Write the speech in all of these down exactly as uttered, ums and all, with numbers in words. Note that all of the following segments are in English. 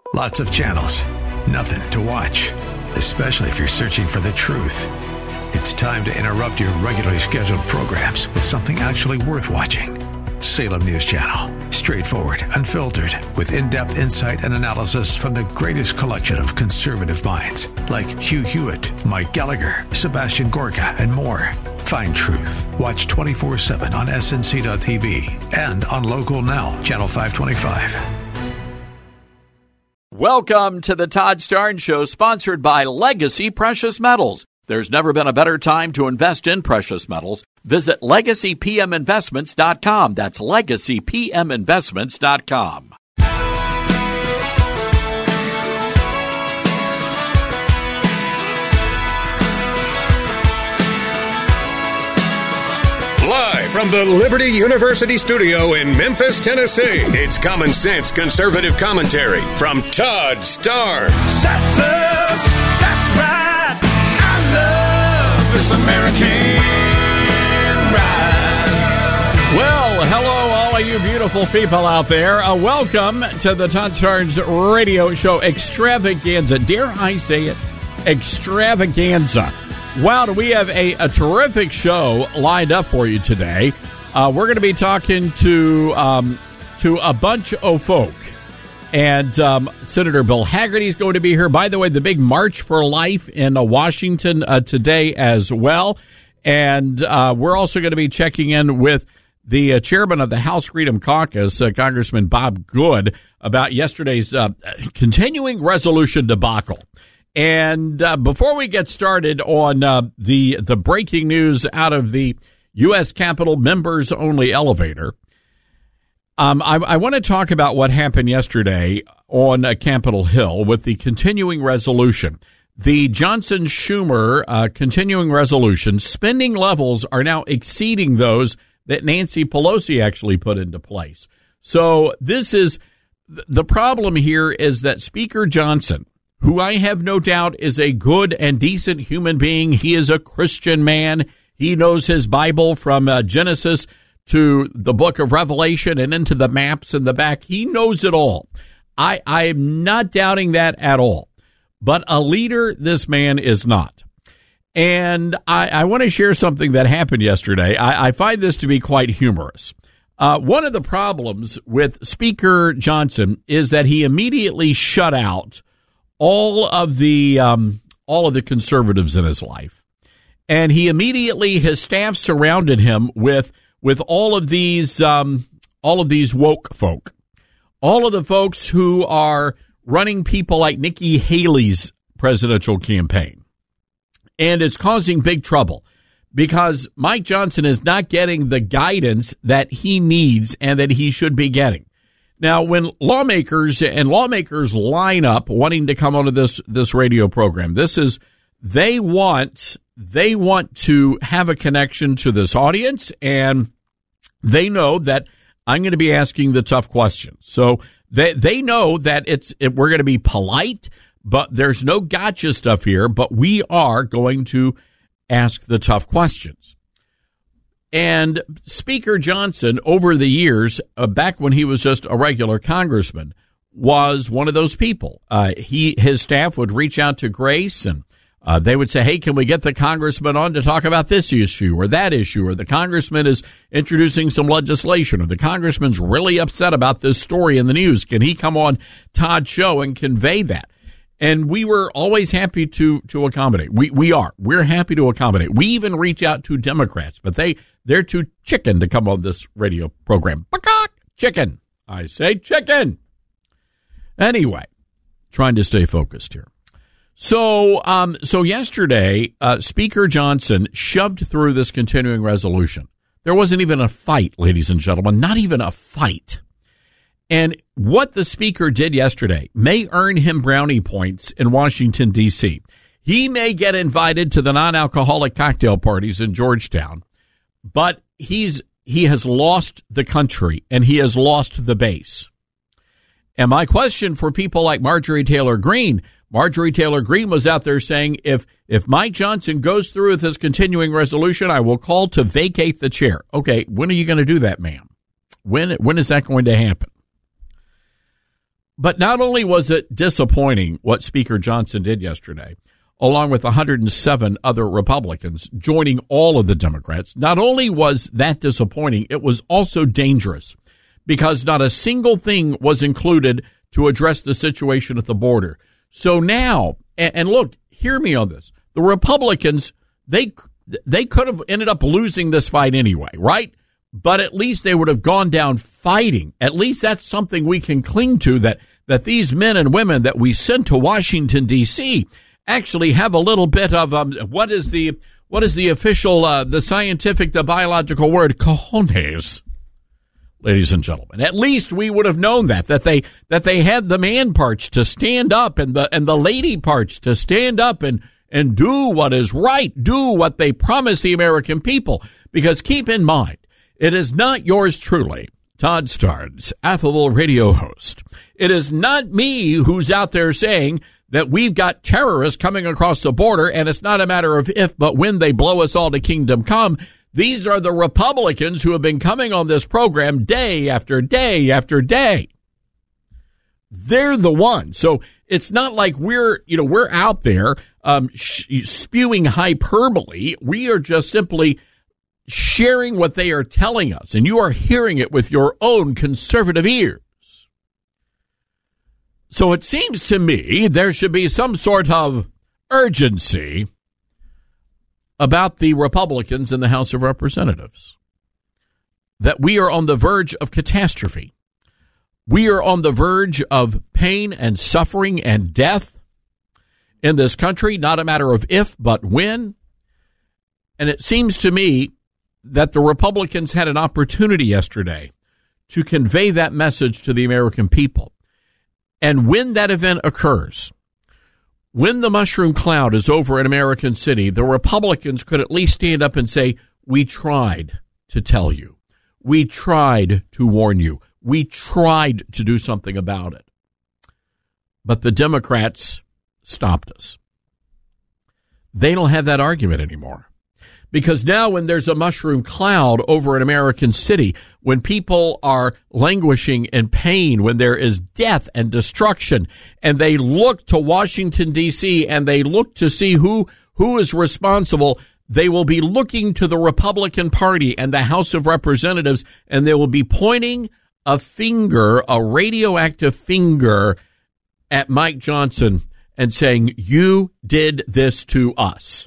Lots of channels, nothing to watch, especially if you're searching for the truth. It's time to interrupt your regularly scheduled programs with something actually worth watching. Salem News Channel. Straightforward, unfiltered, with in-depth insight and analysis from the greatest collection of conservative minds like Hugh Hewitt, Mike Gallagher, Sebastian Gorka, and more. Find truth. Watch twenty-four seven on S N C dot T V and on Local Now, Channel five twenty-five. Welcome to the Todd Starnes Show, sponsored by Legacy Precious Metals. There's never been a better time to invest in precious metals. Visit legacy p m investments dot com. That's legacy p m investments dot com. Live from the Liberty University studio in Memphis, Tennessee, it's Common Sense Conservative Commentary from Todd Starnes. That's us. That's right. I love this American ride. Well, hello, all of you beautiful people out there. Uh, welcome to the Todd Starnes radio show extravaganza. Dare I say it? Extravaganza. Wow, do we have a, a terrific show lined up for you today. Uh, we're going to be talking to um, to a bunch of folk. And um, Senator Bill Hagerty is going to be here. By the way, the big March for Life in uh, Washington uh, today as well. And uh, we're also going to be checking in with the uh, chairman of the House Freedom Caucus, uh, Congressman Bob Good, about yesterday's uh, continuing resolution debacle. And uh, before we get started on uh, the the breaking news out of the U S Capitol members only elevator, um, I, I want to talk about what happened yesterday on uh, Capitol Hill with the continuing resolution. The Johnson-Schumer uh, continuing resolution, spending levels are now exceeding those that Nancy Pelosi actually put into place. So this is the problem here is that Speaker Johnson, who I have no doubt is a good and decent human being. He is a Christian man. He knows his Bible from uh, Genesis to the book of Revelation and into the maps in the back. He knows it all. I, I'm not doubting that at all. But a leader, this man is not. And I, I want to share something that happened yesterday. I, I find this to be quite humorous. Uh, one of the problems with Speaker Johnson is that he immediately shut out all of the um, all of the conservatives in his life, and he immediately his staff surrounded him with with all of these um, all of these woke folk, all of the folks who are running people like Nikki Haley's presidential campaign, and it's causing big trouble because Mike Johnson is not getting the guidance that he needs and that he should be getting. Now, when lawmakers and lawmakers line up wanting to come onto this this radio program, this is they want they want to have a connection to this audience, and they know that I'm going to be asking the tough questions. So they they know that it's it, we're going to be polite, but there's no gotcha stuff here. But we are going to ask the tough questions. And Speaker Johnson, over the years, uh, back when he was just a regular congressman, was one of those people. Uh, he his staff would reach out to Grace, and uh, they would say, hey, can we get the congressman on to talk about this issue or that issue, or the congressman is introducing some legislation, or the congressman's really upset about this story in the news. Can he come on Todd's show and convey that? And we were always happy to to accommodate. We we are. We're happy to accommodate. We even reach out to Democrats, but they, they're too chicken to come on this radio program. Chicken. I say chicken. Anyway, trying to stay focused here. So um, so yesterday, uh, Speaker Johnson shoved through this continuing resolution. There wasn't even a fight, ladies and gentlemen, not even a fight. And what the speaker did yesterday may earn him brownie points in Washington, D C. He may get invited to the non-alcoholic cocktail parties in Georgetown, but he's he has lost the country and he has lost the base. And my question for people like Marjorie Taylor Greene, Marjorie Taylor Greene was out there saying, if if Mike Johnson goes through with his continuing resolution, I will call to vacate the chair. Okay, when are you going to do that, ma'am? When when is that going to happen? but not only was it disappointing what Speaker Johnson did yesterday, along with one hundred seven other Republicans joining all of the Democrats, not only was that disappointing, it was also dangerous because not a single thing was included to address the situation at the border. So now, and, and look, hear me on this. The Republicans, they they could have ended up losing this fight anyway, right? But at least they would have gone down fighting. At least that's something we can cling to, that, that these men and women that we send to Washington, D C actually have a little bit of, um, what is the, what is the official, uh, the scientific, the biological word, cojones, ladies and gentlemen. At least we would have known that, that they, that they had the man parts to stand up and the, and the lady parts to stand up and, and do what is right, do what they promise the American people. Because keep in mind, it is not yours truly, Todd Starnes, affable radio host. It is not me who's out there saying that we've got terrorists coming across the border, and it's not a matter of if, but when they blow us all to kingdom come. These are the Republicans who have been coming on this program day after day after day. They're the ones. So it's not like we're, you know, we're out there um, sh- spewing hyperbole. We are just simply sharing what they are telling us, and you are hearing it with your own conservative ears. So it seems to me there should be some sort of urgency about the Republicans in the House of Representatives, that we are on the verge of catastrophe. We are on the verge of pain and suffering and death in this country, not a matter of if, but when. And it seems to me that the Republicans had an opportunity yesterday to convey that message to the American people. And when that event occurs, when the mushroom cloud is over an American city, the Republicans could at least stand up and say, we tried to tell you. We tried to warn you. We tried to do something about it. But the Democrats stopped us. They don't have that argument anymore. Because now when there's a mushroom cloud over an American city, when people are languishing in pain, when there is death and destruction, and they look to Washington, D C, and they look to see who, who is responsible, they will be looking to the Republican Party and the House of Representatives, and they will be pointing a finger, a radioactive finger, at Mike Johnson and saying, you did this to us.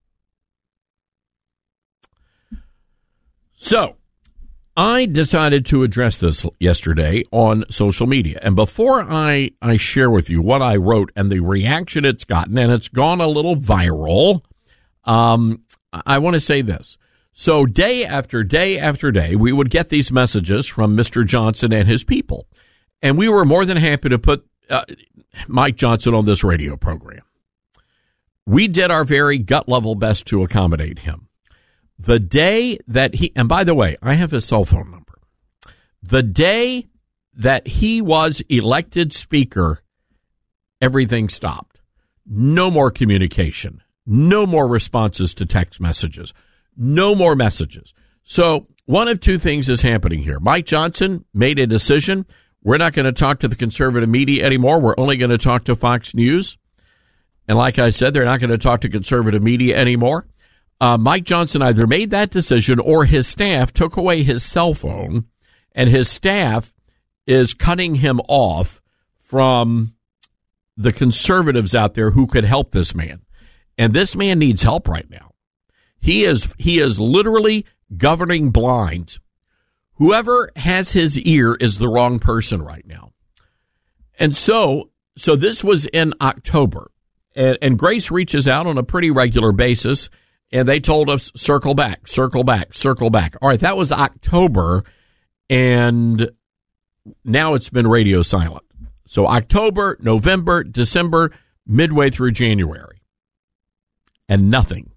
So I decided to address this yesterday on social media. And before I, I share with you what I wrote and the reaction it's gotten, and it's gone a little viral, um, I want to say this. So day after day after day, we would get these messages from Mister Johnson and his people. And we were more than happy to put uh, Mike Johnson on this radio program. We did our very gut level best to accommodate him. The day that he, and by the way, I have his cell phone number. The day that he was elected speaker, everything stopped. No more communication. No more responses to text messages. No more messages. So one of two things is happening here. Mike Johnson made a decision. We're not going to talk to the conservative media anymore. We're only going to talk to Fox News. And like I said, they're not going to talk to conservative media anymore. Uh, Mike Johnson either made that decision or his staff took away his cell phone, and his staff is cutting him off from the conservatives out there who could help this man. And this man needs help right now. He is he is literally governing blind. Whoever has his ear is the wrong person right now. And so so this was in October, and, and Grace reaches out on a pretty regular basis. And they told us, circle back, circle back, circle back. All right, that was October, and now it's been radio silent. So October, November, December, midway through January. And nothing.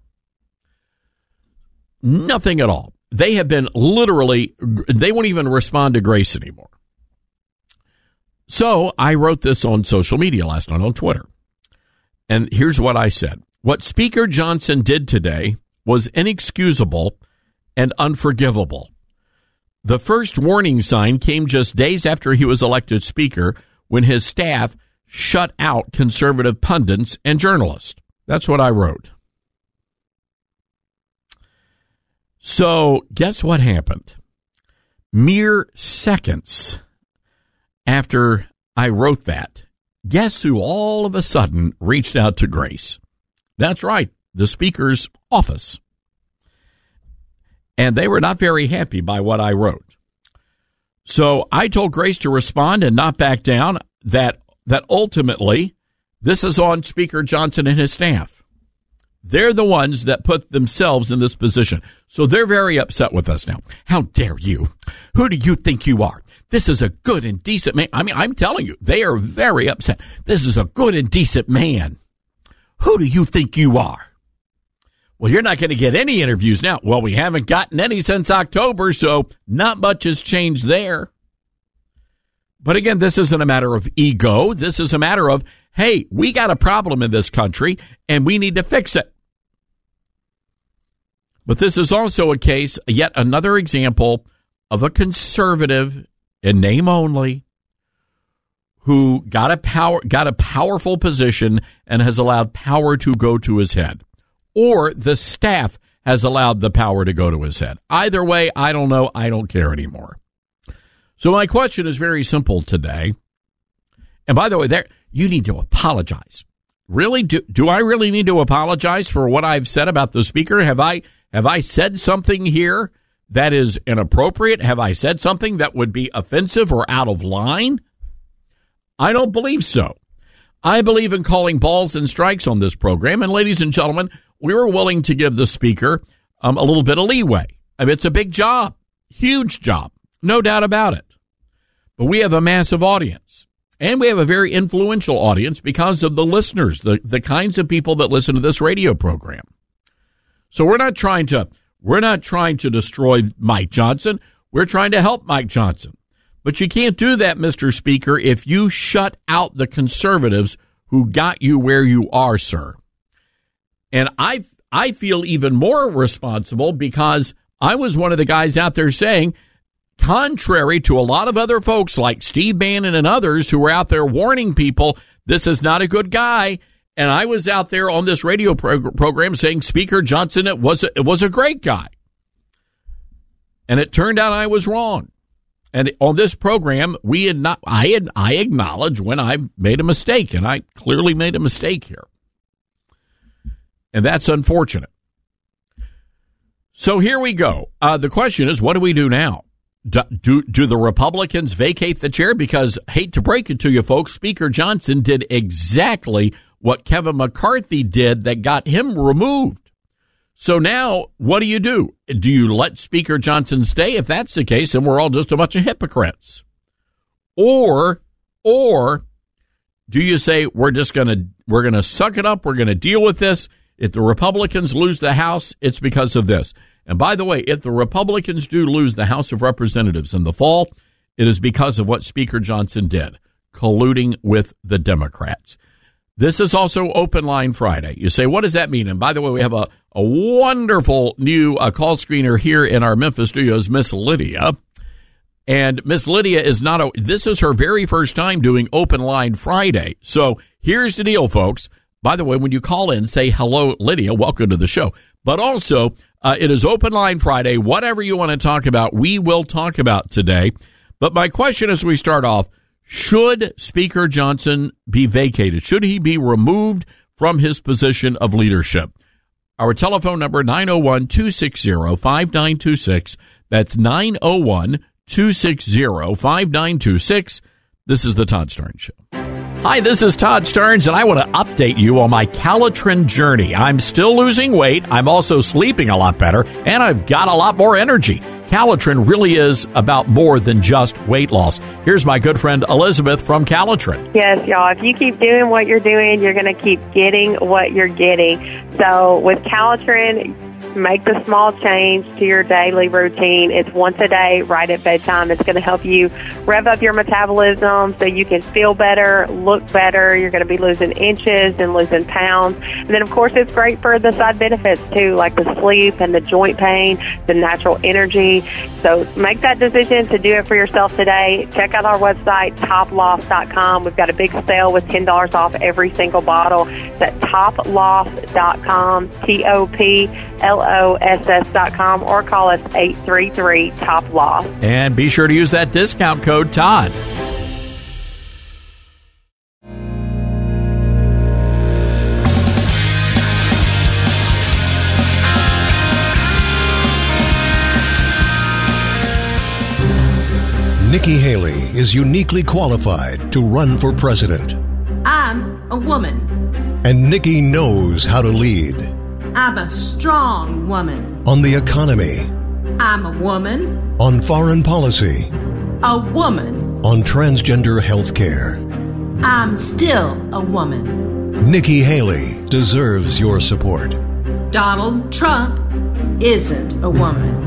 Nothing at all. They have been literally, they won't even respond to Grace anymore. So I wrote this on social media last night on Twitter. And here's what I said. What Speaker Johnson did today was inexcusable and unforgivable. The first warning sign came just days after he was elected Speaker, when his staff shut out conservative pundits and journalists. That's what I wrote. So guess what happened? Mere seconds after I wrote that, guess who all of a sudden reached out to Grace? That's right, the Speaker's office. And they were not very happy by what I wrote. So I told Grace to respond and not back down, that that ultimately this is on Speaker Johnson and his staff. They're the ones that put themselves in this position. So they're very upset with us now. How dare you? Who do you think you are? This is a good and decent man. I mean, I'm telling you, they are very upset. This is a good and decent man. Who do you think you are? Well, you're not going to get any interviews now. Well, we haven't gotten any since October, so not much has changed there. But again, this isn't a matter of ego. This is a matter of, hey, we got a problem in this country, and we need to fix it. But this is also a case, yet another example of a conservative, in name only, who got a power, got a powerful position and has allowed power to go to his head. Or the staff has allowed the power to go to his head. Either way, I don't know. I don't care anymore. So my question is very simple today. And by the way, there you need to apologize. Really? Do, do I really need to apologize for what I've said about the Speaker? Have I have I said something here that is inappropriate? Have I said something that would be offensive or out of line? I don't believe so. I believe in calling balls and strikes on this program. And ladies and gentlemen, we were willing to give the Speaker um, a little bit of leeway. I mean, it's a big job, huge job, no doubt about it. But we have a massive audience, and we have a very influential audience because of the listeners, the, the kinds of people that listen to this radio program. So we're not trying to we're not trying to destroy Mike Johnson. We're trying to help Mike Johnson. But you can't do that, Mister Speaker, if you shut out the conservatives who got you where you are, sir. And I I feel even more responsible because I was one of the guys out there saying, contrary to a lot of other folks like Steve Bannon and others who were out there warning people, this is not a good guy. And I was out there on this radio prog- program saying Speaker Johnson, it was, a, it was a great guy. And it turned out I was wrong. And on this program, we had not, I had, I acknowledge when I made a mistake, and I clearly made a mistake here. And that's unfortunate. So here we go. Uh, the question is, what do we do now? Do, do, do the Republicans vacate the chair? Because, hate to break it to you folks, Speaker Johnson did exactly what Kevin McCarthy did that got him removed. So now, what do you do? Do you let Speaker Johnson stay? If that's the case, then we're all just a bunch of hypocrites. Or, or do you say we're just going to we're going to suck it up? We're going to deal with this. If the Republicans lose the House, it's because of this. And by the way, if the Republicans do lose the House of Representatives in the fall, it is because of what Speaker Johnson did, colluding with the Democrats. This is also Open Line Friday. You say, what does that mean? And by the way, we have a, a wonderful new uh, call screener here in our Memphis studios, Miss Lydia. And Miss Lydia is not a, this is her very first time doing Open Line Friday. So here's the deal, folks. By the way, when you call in, say, hello, Lydia, welcome to the show. But also, uh, it is Open Line Friday. Whatever you want to talk about, we will talk about today. But my question as we start off, should Speaker Johnson be vacated? Should he be removed from his position of leadership? Our telephone number, nine oh one, two six zero, five nine two six. That's nine oh one, two six zero, five nine two six. This is the Todd Starnes Show. Hi, this is Todd Starnes, and I want to update you on my Calitrin journey. I'm still losing weight. I'm also sleeping a lot better, and I've got a lot more energy. Calitrin really is about more than just weight loss. Here's my good friend Elizabeth from Calitrin. Yes, y'all. If you keep doing what you're doing, you're going to keep getting what you're getting. So with Calitrin, make the small change to your daily routine. It's once a day, right at bedtime. It's going to help you rev up your metabolism so you can feel better, look better. You're going to be losing inches and losing pounds. And then, of course, it's great for the side benefits, too, like the sleep and the joint pain, the natural energy. So make that decision to do it for yourself today. Check out our website, top loss dot com. We've got a big sale with ten dollars off every single bottle. It's at top loss dot com, T O P L O S S dot com, or call us eight three three, top loss. And be sure to use that discount code Todd. Nikki Haley is uniquely qualified to run for president. I'm a woman. And Nikki knows how to lead. I'm a strong woman. On the economy. I'm a woman. On foreign policy. A woman. On transgender health care. I'm still a woman. Nikki Haley deserves your support. Donald Trump isn't a woman.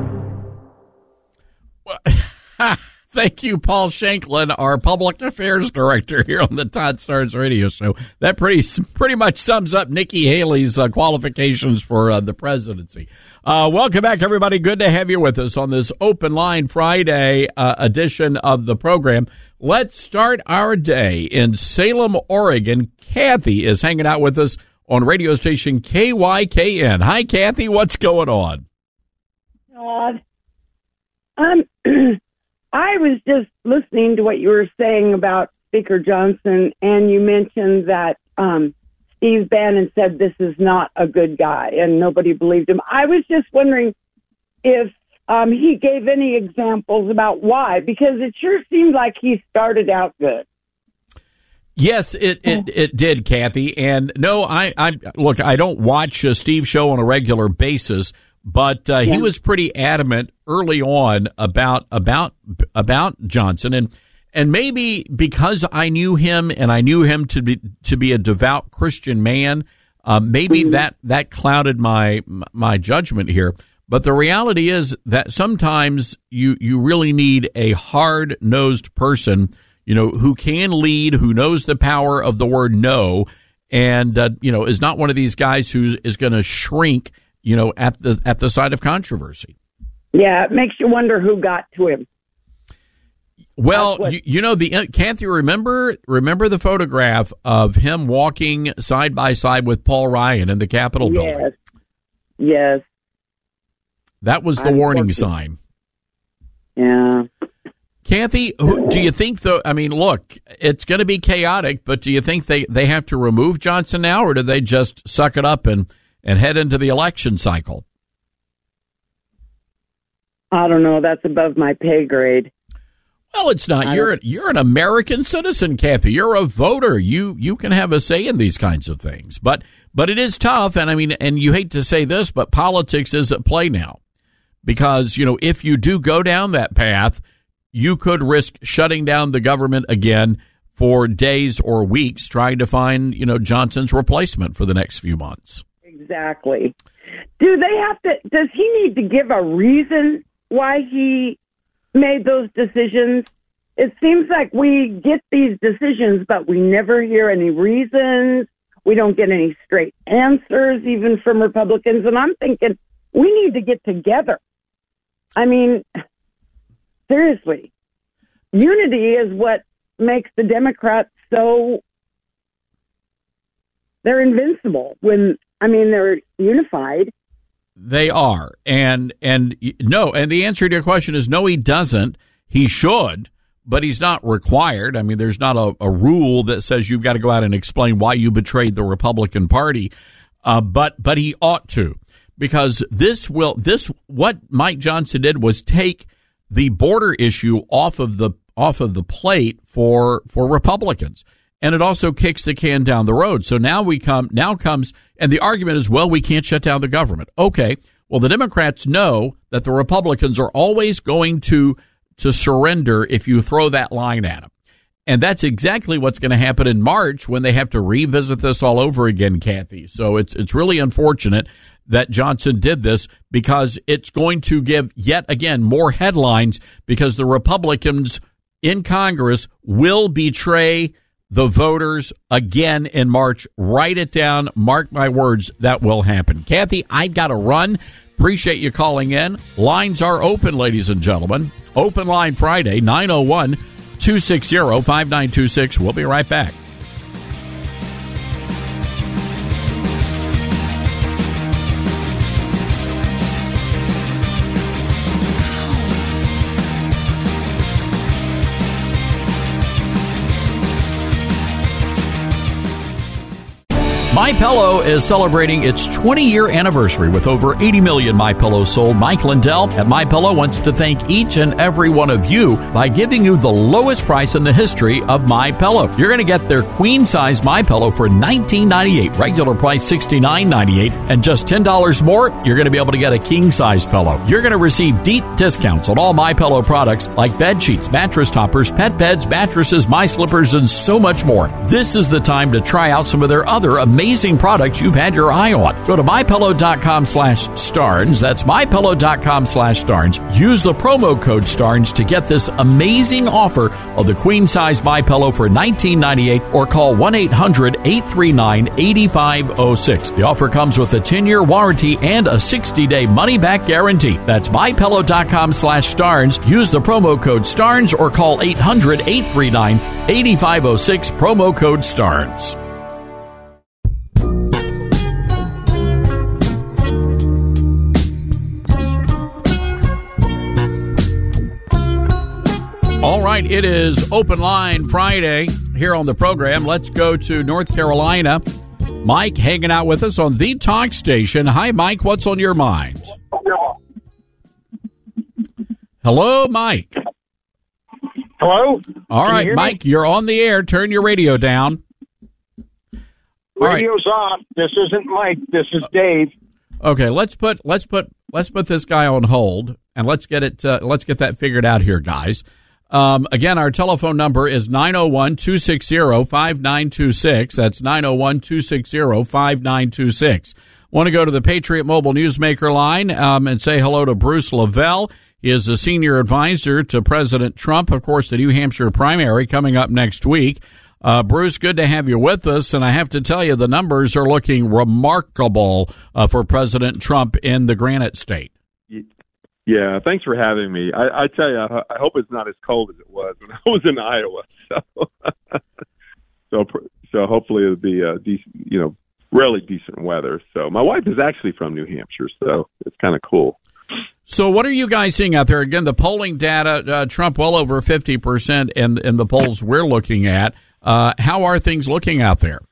Thank you, Paul Shanklin, our public affairs director here on the Todd Starnes Radio Show. That pretty pretty much sums up Nikki Haley's uh, qualifications for uh, the presidency. Uh, welcome back, everybody. Good to have you with us on this Open Line Friday uh, edition of the program. Let's start our day in Salem, Oregon. Kathy is hanging out with us on radio station K Y K N. Hi, Kathy. What's going on? Todd, um. I was just listening to what you were saying about Speaker Johnson, and you mentioned that um, Steve Bannon said this is not a good guy, and nobody believed him. I was just wondering if um, he gave any examples about why, because it sure seemed like he started out good. Yes, it, it, it did, Kathy. And no, I, I look, I don't watch uh, Steve's show on a regular basis, but uh, yeah. he was pretty adamant early on about about about Johnson, and and maybe because I knew him and I knew him to be to be a devout Christian man, uh, maybe mm-hmm. that that clouded my my judgment here. But the reality is that sometimes you you really need a hard-nosed person, you know, who can lead, who knows the power of the word no, and uh, you know, is not one of these guys who is going to shrink, you know, at the at the side of controversy. Yeah, it makes you wonder who got to him. Well, what, you, you know, the Kathy, remember remember the photograph of him walking side by side with Paul Ryan in the Capitol yes, building? Yes. That was the I'm warning working. sign. Yeah. Kathy, who, do you think, though, I mean, look, it's going to be chaotic, but do you think they, they have to remove Johnson now, or do they just suck it up and, and head into the election cycle? I don't know. That's above my pay grade. Well, it's not. You're you're an American citizen, Kathy. You're a voter. You you can have a say in these kinds of things. But but it is tough, and I mean, and you hate to say this, but politics is at play now. Because, you know, if you do go down that path, you could risk shutting down the government again for days or weeks trying to find, you know, Johnson's replacement for the next few months. Exactly. Do they have to, does he need to give a reason why he made those decisions? It seems like we get these decisions, but we never hear any reasons. We don't get any straight answers, even from Republicans. And I'm thinking we need to get together. I mean, seriously, unity is what makes the Democrats so, they're invincible when, I mean, they're unified. They are. And, and no, and the answer to your question is no, he doesn't. He should, but he's not required. I mean, there's not a, a rule that says you've got to go out and explain why you betrayed the Republican Party. Uh, but, but he ought to. Because this will, this, what Mike Johnson did was take the border issue off of the, off of the plate for, for Republicans. And it also kicks the can down the road. So now we come, now comes, and the argument is, well, we can't shut down the government. Okay. Well, the Democrats know that the Republicans are always going to, to surrender if you throw that line at them. And that's exactly what's going to happen in March when they have to revisit this all over again, Kathy. So it's it's really unfortunate that Johnson did this because it's going to give, yet again, more headlines because the Republicans in Congress will betray the voters again in March. Write it down. Mark my words, that will happen. Kathy, I've got to run. Appreciate you calling in. Lines are open, ladies and gentlemen. Open line Friday, nine oh one, two six zero, five nine two six. We'll be right back. MyPillow is celebrating its twenty-year anniversary with over eighty million MyPillows sold. Mike Lindell at MyPillow wants to thank each and every one of you by giving you the lowest price in the history of MyPillow. You're going to get their queen-size MyPillow for nineteen ninety-eight dollars, regular price sixty-nine ninety-eight, and just ten dollars more, you're going to be able to get a king-size pillow. You're going to receive deep discounts on all MyPillow products like bed sheets, mattress toppers, pet beds, mattresses, my slippers, and so much more. This is the time to try out some of their other amazing Amazing products you've had your eye on. Go to mypillow.com slash Starnes. That's mypillow.com slash Starnes. Use the promo code Starnes to get this amazing offer of the queen size MyPillow for nineteen ninety-eight dollars or call one eight hundred, eight three nine, eight five zero six. The offer comes with a ten-year warranty and a sixty-day money-back guarantee. That's mypillow.com slash Starnes. Use the promo code Starnes or call eight hundred, eight three nine, eight five zero six. Promo code Starnes. All right, it is Open Line Friday here on the program. Let's go to North Carolina. Mike hanging out with us on the talk station. Hi, Mike. What's on your mind? Hello, Mike. Hello? All Can right, you Mike, you're on the air. Turn your radio down. Radio's off. This isn't Mike. This is Dave. Okay, let's put let's put let's put this guy on hold and let's get it uh, let's get that figured out here, guys. Um, again, our telephone number is nine oh one, two six zero, five nine two six. That's nine oh one, two six zero, five nine two six. Want to go to the Patriot Mobile Newsmaker line um, and say hello to Bruce Lavelle. He is a senior advisor to President Trump. Of course, the New Hampshire primary coming up next week. Uh, Bruce, good to have you with us. And I have to tell you, the numbers are looking remarkable uh, for President Trump in the Granite State. Yeah, thanks for having me. I, I tell you, I, I hope it's not as cold as it was when I was in Iowa. So, so, so hopefully it'll be a decent, you know, really decent weather. So my wife is actually from New Hampshire, so it's kind of cool. So what are you guys seeing out there? Again, the polling data, uh, Trump well over fifty percent in, in the polls we're looking at. Uh, how are things looking out there?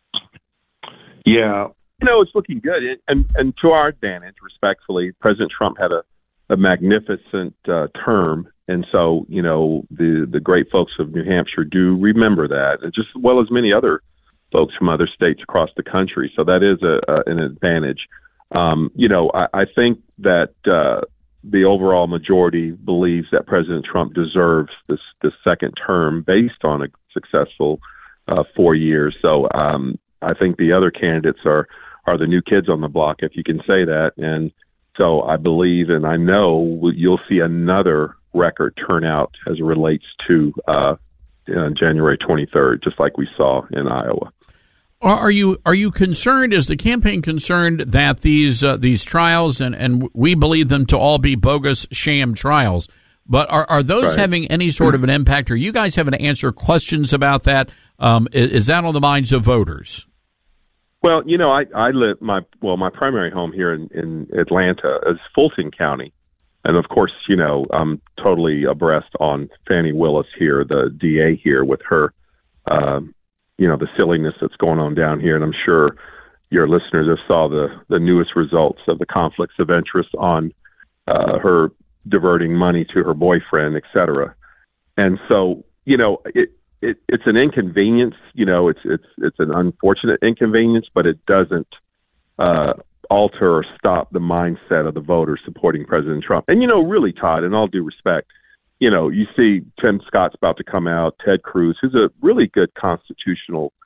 Yeah, you know, it's looking good. And, and to our advantage, respectfully, President Trump had a, a magnificent uh, term. And so, you know, the, the great folks of New Hampshire do remember that, and just as well as many other folks from other states across the country. So that is a, a, an advantage. Um, you know, I, I think that uh, the overall majority believes that President Trump deserves this, this second term based on a successful uh, four years. So um, I think the other candidates are, are the new kids on the block, if you can say that. And so I believe and I know you'll see another record turnout as it relates to uh, uh, January twenty-third, just like we saw in Iowa. Are you are you concerned? Is the campaign concerned that these uh, these trials, and, and we believe them to all be bogus sham trials, but are, are those right. having any sort of an impact? Are you guys having to answer questions about that? Um, is, is that on the minds of voters? Well, you know, I, I live my well, my primary home here in, in Atlanta is Fulton County. And of course, you know, I'm totally abreast on Fannie Willis here, the D A here, with her, um, you know, the silliness that's going on down here. And I'm sure your listeners have saw the, the newest results of the conflicts of interest on uh, her diverting money to her boyfriend, et cetera. And so, you know, it, it it's an inconvenience. You know, it's it's it's an unfortunate inconvenience, but it doesn't uh, alter or stop the mindset of the voters supporting President Trump. And, you know, really, Todd, in all due respect, you know, you see Tim Scott's about to come out, Ted Cruz, who's a really good constitutional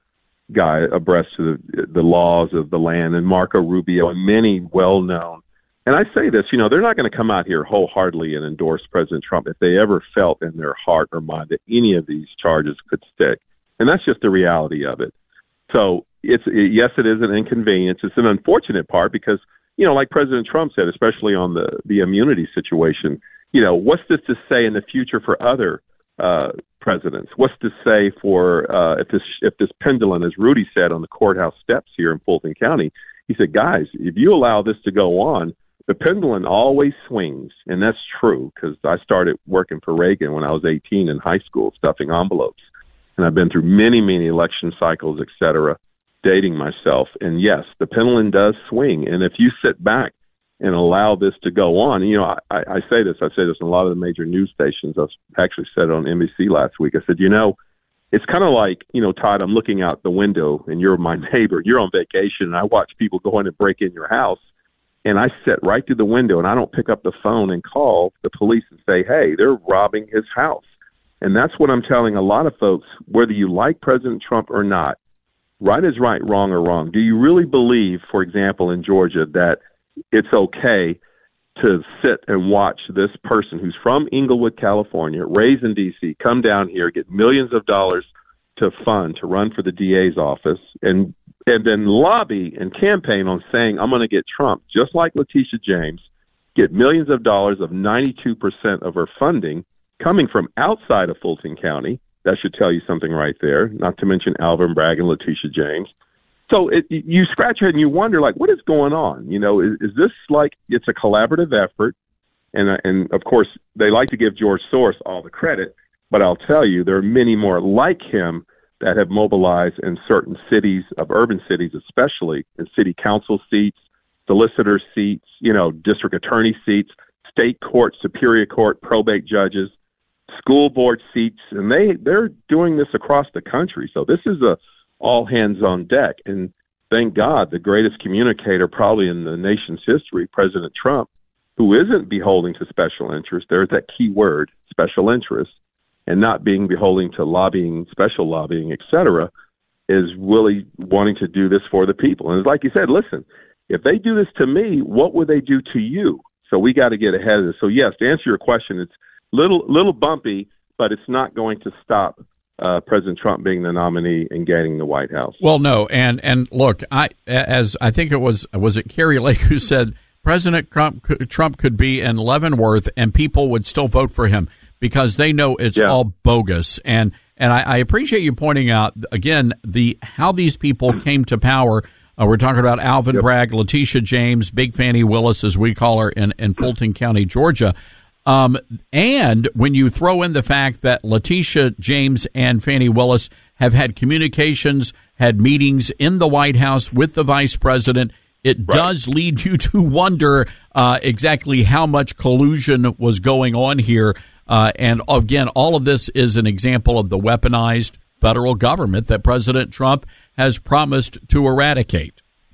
guy abreast of the, the laws of the land, and Marco Rubio and many well-known. And I say this, you know, they're not going to come out here wholeheartedly and endorse President Trump if they ever felt in their heart or mind that any of these charges could stick. And that's just the reality of it. So it's yes, it is an inconvenience. It's an unfortunate part because, you know, like President Trump said, especially on the, the immunity situation, you know, what's this to say in the future for other uh, presidents? What's to say for uh, if this if this pendulum, as Rudy said on the courthouse steps here in Fulton County, he said, guys, if you allow this to go on, the pendulum always swings. And that's true because I started working for Reagan when I was eighteen in high school, stuffing envelopes. And I've been through many, many election cycles, et cetera, dating myself. And yes, the pendulum does swing. And if you sit back and allow this to go on, you know, I, I say this, I say this in a lot of the major news stations. I actually said it on N B C last week. I said, you know, it's kind of like, you know, Todd, I'm looking out the window and you're my neighbor. You're on vacation and I watch people go in and break in your house. And I sit right through the window and I don't pick up the phone and call the police and say, hey, they're robbing his house. And that's what I'm telling a lot of folks, whether you like President Trump or not, right is right, wrong or wrong. Do you really believe, for example, in Georgia, that it's okay to sit and watch this person who's from Inglewood, California, raised in D C, come down here, get millions of dollars to fund to run for the D A's office, and and then lobby and campaign on saying, I'm going to get Trump, just like Letitia James, get millions of dollars of ninety-two percent of her funding coming from outside of Fulton County. That should tell you something right there, not to mention Alvin Bragg and Letitia James. So it, you scratch your head and you wonder, like, what is going on? You know, is, is this like it's a collaborative effort? And, uh, and of course, they like to give George Soros all the credit, but I'll tell you, there are many more like him that have mobilized in certain cities, of urban cities especially, in city council seats, solicitor seats, you know, district attorney seats, state court, superior court, probate judges, school board seats, and they, they're doing this across the country. So this is a all hands on deck. And thank God the greatest communicator probably in the nation's history, President Trump, who isn't beholden to special interest, there's that key word, special interest, and not being beholden to lobbying, special lobbying, et cetera, is really wanting to do this for the people. And it's like you said, listen, if they do this to me, what would they do to you? So we got to get ahead of this. So yes, to answer your question, it's little little bumpy, but it's not going to stop uh, President Trump being the nominee and gaining the White House. Well, no, and and look, I as I think it was was it Carrie Lake who said President Trump Trump could be in Leavenworth and people would still vote for him because they know it's yeah. all bogus. And and I, I appreciate you pointing out again the how these people came to power. Uh, we're talking about Alvin yep. Bragg, Letitia James, Big Fannie Willis, as we call her, in, in Fulton County, Georgia. Um, and when you throw in the fact that Letitia James and Fannie Willis have had communications, had meetings in the White House with the vice president, it right. does lead you to wonder uh, exactly how much collusion was going on here. Uh, and again, all of this is an example of the weaponized federal government that President Trump has promised to eradicate.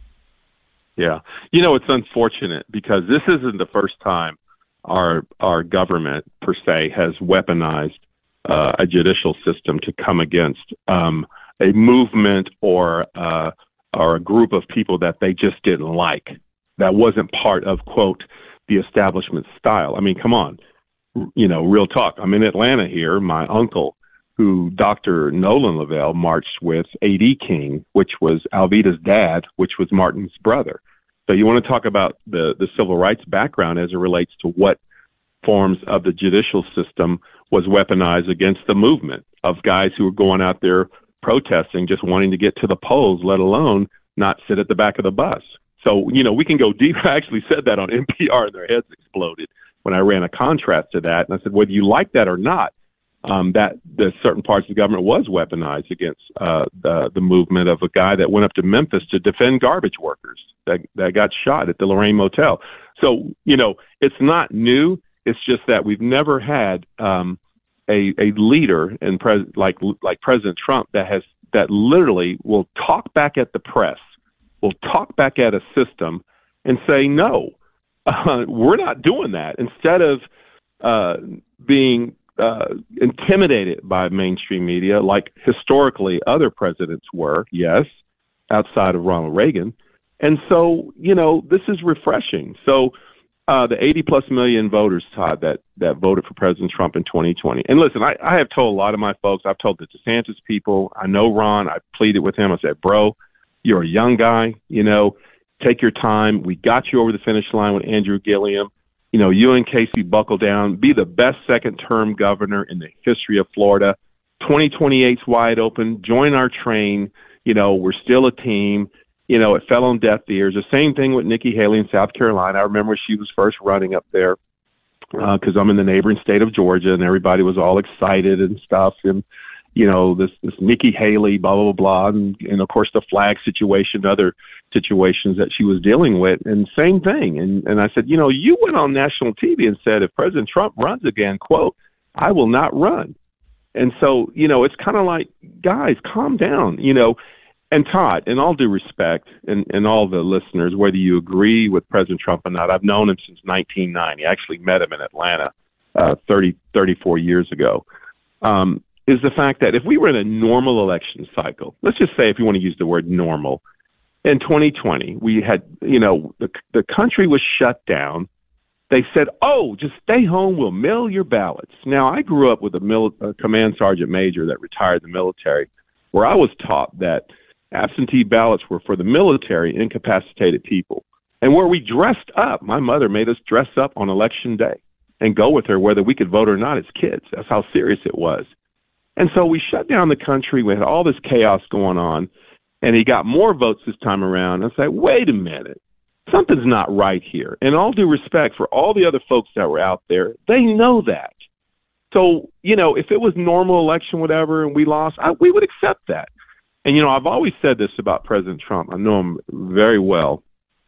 Yeah. You know, it's unfortunate because this isn't the first time our our government, per se, has weaponized uh, a judicial system to come against um, a movement or uh, or a group of people that they just didn't like. That wasn't part of, quote, the establishment style. I mean, come on. You know, real talk. I'm in Atlanta here. My uncle, who Doctor Nolan Lavelle marched with, A D King, which was Alvida's dad, which was Martin's brother. So you want to talk about the, the civil rights background as it relates to what forms of the judicial system was weaponized against the movement of guys who were going out there protesting, just wanting to get to the polls, let alone not sit at the back of the bus. So, you know, we can go deep. I actually said that on N P R and their heads exploded when I ran a contrast to that. And I said, whether you like that or not, Um, that the certain parts of the government was weaponized against uh, the, the movement of a guy that went up to Memphis to defend garbage workers that, that got shot at the Lorraine Motel. So, you know, it's not new. It's just that we've never had um, a, a leader in pres- like like President Trump that has that literally will talk back at the press, will talk back at a system and say, no, uh, we're not doing that. Instead of uh, being uh, intimidated by mainstream media like historically other presidents were, yes, outside of Ronald Reagan. And so, you know, this is refreshing. So uh, the eighty plus million voters, Todd, that, that voted for President Trump in twenty twenty. And listen, I, I have told a lot of my folks, I've told the DeSantis people, I know Ron, I pleaded with him. I said, bro, you're a young guy, you know, take your time. We got you over the finish line with Andrew Gilliam. You know, you and Casey buckle down, be the best second-term governor in the history of Florida. twenty twenty-eight's wide open. Join our train. You know, we're still a team. You know, it fell on deaf ears. The same thing with Nikki Haley in South Carolina. I remember she was first running up there because uh, I'm in the neighboring state of Georgia, and everybody was all excited and stuff. And, you know, this, this Nikki Haley, blah, blah, blah, and, and, of course, the flag situation, other situations that she was dealing with, and same thing. And, and I said, you know, you went on national T V and said, if President Trump runs again, quote, I will not run. And so, you know, it's kind of like, guys, calm down, you know. And Todd, in all due respect, and, and all the listeners, whether you agree with President Trump or not, I've known him since nineteen ninety. I actually met him in Atlanta uh, thirty, thirty-four years ago, um, is the fact that if we were in a normal election cycle, let's just say if you want to use the word normal, in twenty twenty, we had, you know, the, the country was shut down. They said, oh, just stay home, we'll mail your ballots. Now, I grew up with a, mil- a command sergeant major that retired in the military, where I was taught that absentee ballots were for the military incapacitated people. And where we dressed up, my mother made us dress up on election day and go with her whether we could vote or not as kids. That's how serious it was. And so we shut down the country. We had all this chaos going on, and he got more votes this time around. I said, wait a minute, something's not right here. And all due respect for all the other folks that were out there, they know that. So, you know, if it was normal election, whatever, and we lost, I, we would accept that. And, you know, I've always said this about President Trump. I know him very well.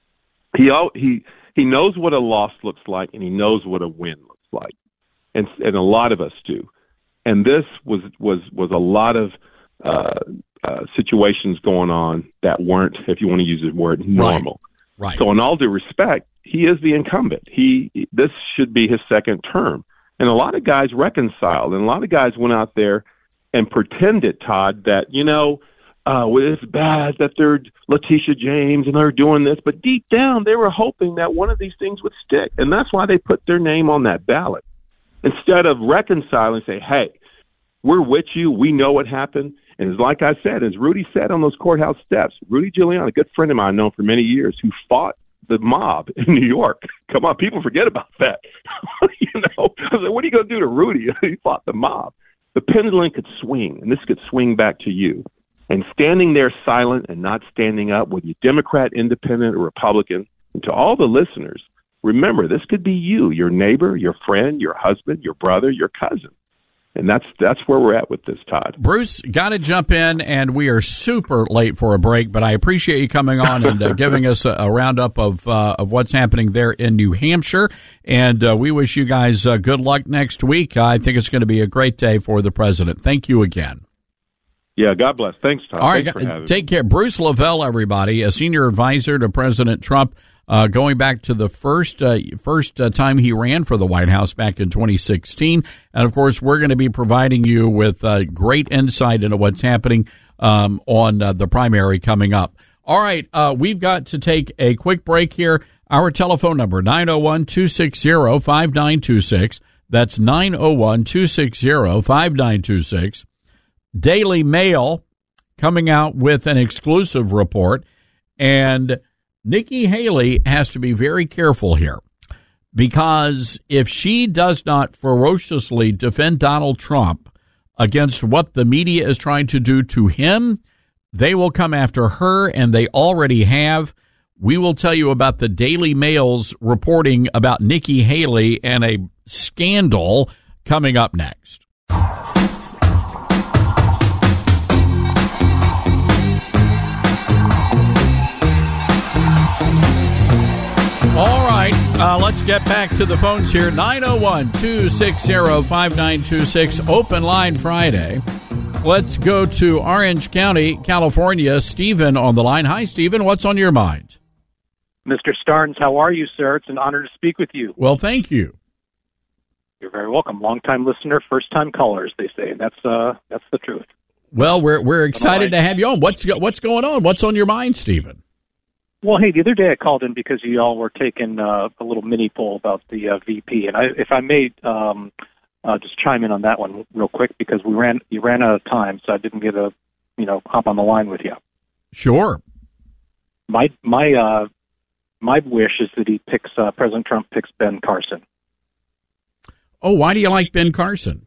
He he he knows what a loss looks like, and he knows what a win looks like. And and a lot of us do. And this was was, was a lot of uh, uh, situations going on that weren't, if you want to use the word, normal. Right. Right. So in all due respect, he is the incumbent. He This should be his second term. And a lot of guys reconciled, and a lot of guys went out there and pretended, Todd, that, you know, Uh, well, it's bad that they're Letitia James and they're doing this, but deep down they were hoping that one of these things would stick, and that's why they put their name on that ballot instead of reconciling and say, hey, we're with you, we know what happened. And it's like I said, as Rudy said on those courthouse steps, Rudy Giuliani, a good friend of mine, known for many years, who fought the mob in New York. Come on, people forget about that. you know, I was like, what are you going to do to Rudy? He fought the mob. The pendulum could swing, and this could swing back to you. And standing there silent and not standing up, whether you're Democrat, Independent, or Republican, and to all the listeners, remember, this could be you, your neighbor, your friend, your husband, your brother, your cousin. And that's that's where we're at with this, Todd. Bruce, got to jump in, and we are super late for a break, but I appreciate you coming on and uh, giving us a, a roundup of uh, of what's happening there in New Hampshire. And uh, we wish you guys uh, good luck next week. I think it's going to be a great day for the president. Thank you again. Yeah, God bless. Thanks, Tom. All right, Thanks for having take me. care. Bruce Lavelle, everybody, a senior advisor to President Trump, uh, going back to the first uh, first uh, time he ran for the White House back in twenty sixteen. And, of course, we're going to be providing you with uh, great insight into what's happening um, on uh, the primary coming up. All right, uh, we've got to take a quick break here. Our telephone number, nine oh one, two six zero, five nine two six. That's nine oh one, two six zero, five nine two six. Daily Mail coming out with an exclusive report, and Nikki Haley has to be very careful here, because if she does not ferociously defend Donald Trump against what the media is trying to do to him, they will come after her, and they already have. We will tell you about the Daily Mail's reporting about Nikki Haley and a scandal coming up next. All right, uh, let's get back to the phones here. nine oh one, two six zero, five nine two six, Open Line Friday. Let's go to Orange County, California. Stephen on the line. Hi, Stephen. What's on your mind? Mister Starnes, how are you, sir? It's an honor to speak with you. Well, thank you. You're very welcome. Long-time listener, first-time callers, they say. That's uh, that's the truth. Well, we're we're excited to have you on. What's go, what's going on? What's on your mind, Stephen? Well, hey, the other day I called in because you all were taking uh, a little mini poll about the uh, V P, and I, if I may um, uh, just chime in on that one real quick, because we ran you ran out of time, so I didn't get a you know hop on the line with you. Sure. My my uh, my wish is that he picks uh, President Trump picks Ben Carson. Oh, why do you like Ben Carson?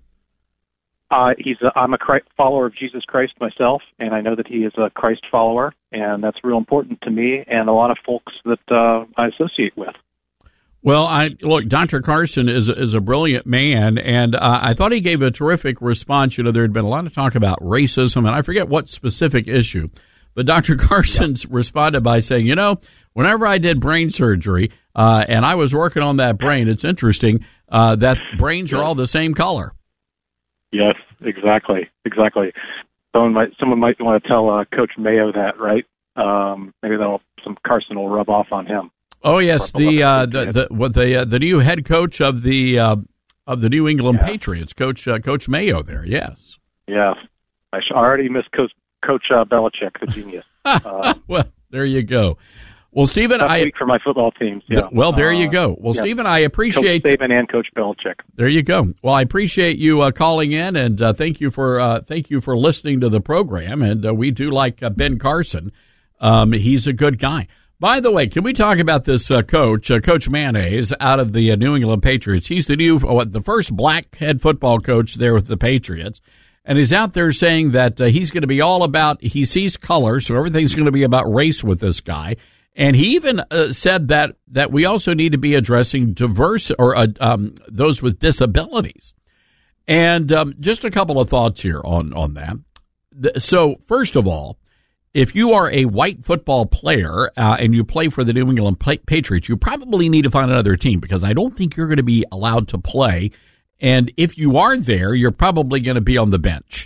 Uh, he's a, I'm a Christ, follower of Jesus Christ myself, and I know that he is a Christ follower, and that's real important to me and a lot of folks that uh, I associate with. Well, I look, Doctor Carson is is a brilliant man, and uh, I thought he gave a terrific response. You know, there had been a lot of talk about racism, and I forget what specific issue, but Doctor Carson's yeah. responded by saying, you know, whenever I did brain surgery uh, and I was working on that brain, it's interesting uh, that brains are all the same color. Yes, exactly, exactly. Someone might someone might want to tell uh, Coach Mayo that, right? Um, maybe that'll some Carson will rub off on him. Oh yes, the uh, the the what the uh, the new head coach of the uh, of the New England yeah. Patriots, Coach uh, Coach Mayo. There, yes, yes. I already miss Coach Coach uh, Belichick, the genius. Uh, well, there you go. Well, Stephen, I week for my football teams. Yeah. Th- well, there uh, you go. Well, yeah. Stephen, I appreciate Coach Saban and Coach Belichick. There you go. Well, I appreciate you uh, calling in, and uh, thank you for uh, thank you for listening to the program. And uh, we do like uh, Ben Carson. Um, he's a good guy. By the way, can we talk about this uh, coach, uh, Coach Mayonnaise, out of the uh, New England Patriots? He's the new, uh, the first black head football coach there with the Patriots. And he's out there saying that uh, he's going to be all about, he sees color, so everything's going to be about race with this guy. And he even uh, said that that we also need to be addressing diverse or uh, um, those with disabilities. And um, just a couple of thoughts here on, on that. So, first of all, if you are a white football player uh, and you play for the New England Patriots, you probably need to find another team, because I don't think you're going to be allowed to play. And if you are there, you're probably going to be on the bench.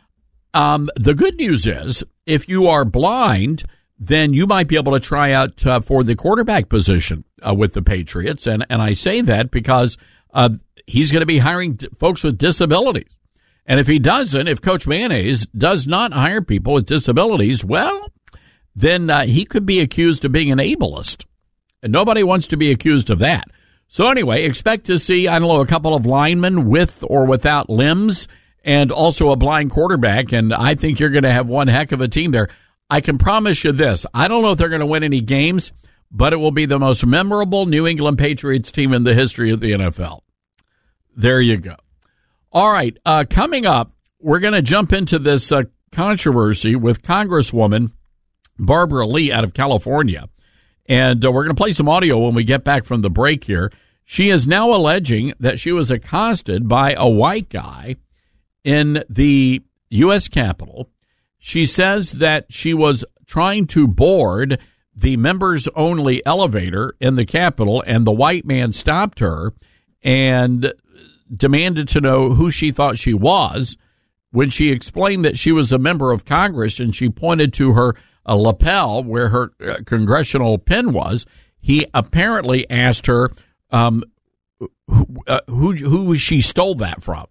Um, the good news is, if you are blind, then you might be able to try out uh, for the quarterback position uh, with the Patriots. And, and I say that because uh, he's going to be hiring d- folks with disabilities. And if he doesn't, if Coach Mayonnaise does not hire people with disabilities, well, then uh, he could be accused of being an ableist. And nobody wants to be accused of that. So anyway, expect to see, I don't know, a couple of linemen with or without limbs, and also a blind quarterback. And I think you're going to have one heck of a team there. I can promise you this. I don't know if they're going to win any games, but it will be the most memorable New England Patriots team in the history of the N F L. There you go. All right. Uh, coming up, we're going to jump into this uh, controversy with Congresswoman Barbara Lee out of California. And uh, we're going to play some audio when we get back from the break here. She is now alleging that she was accosted by a white guy in the U S Capitol. She says that she was trying to board the members-only elevator in the Capitol, and the white man stopped her and demanded to know who she thought she was. When she explained that she was a member of Congress and she pointed to her uh, lapel where her uh, congressional pin was, he apparently asked her um, who, uh, who, who she stole that from.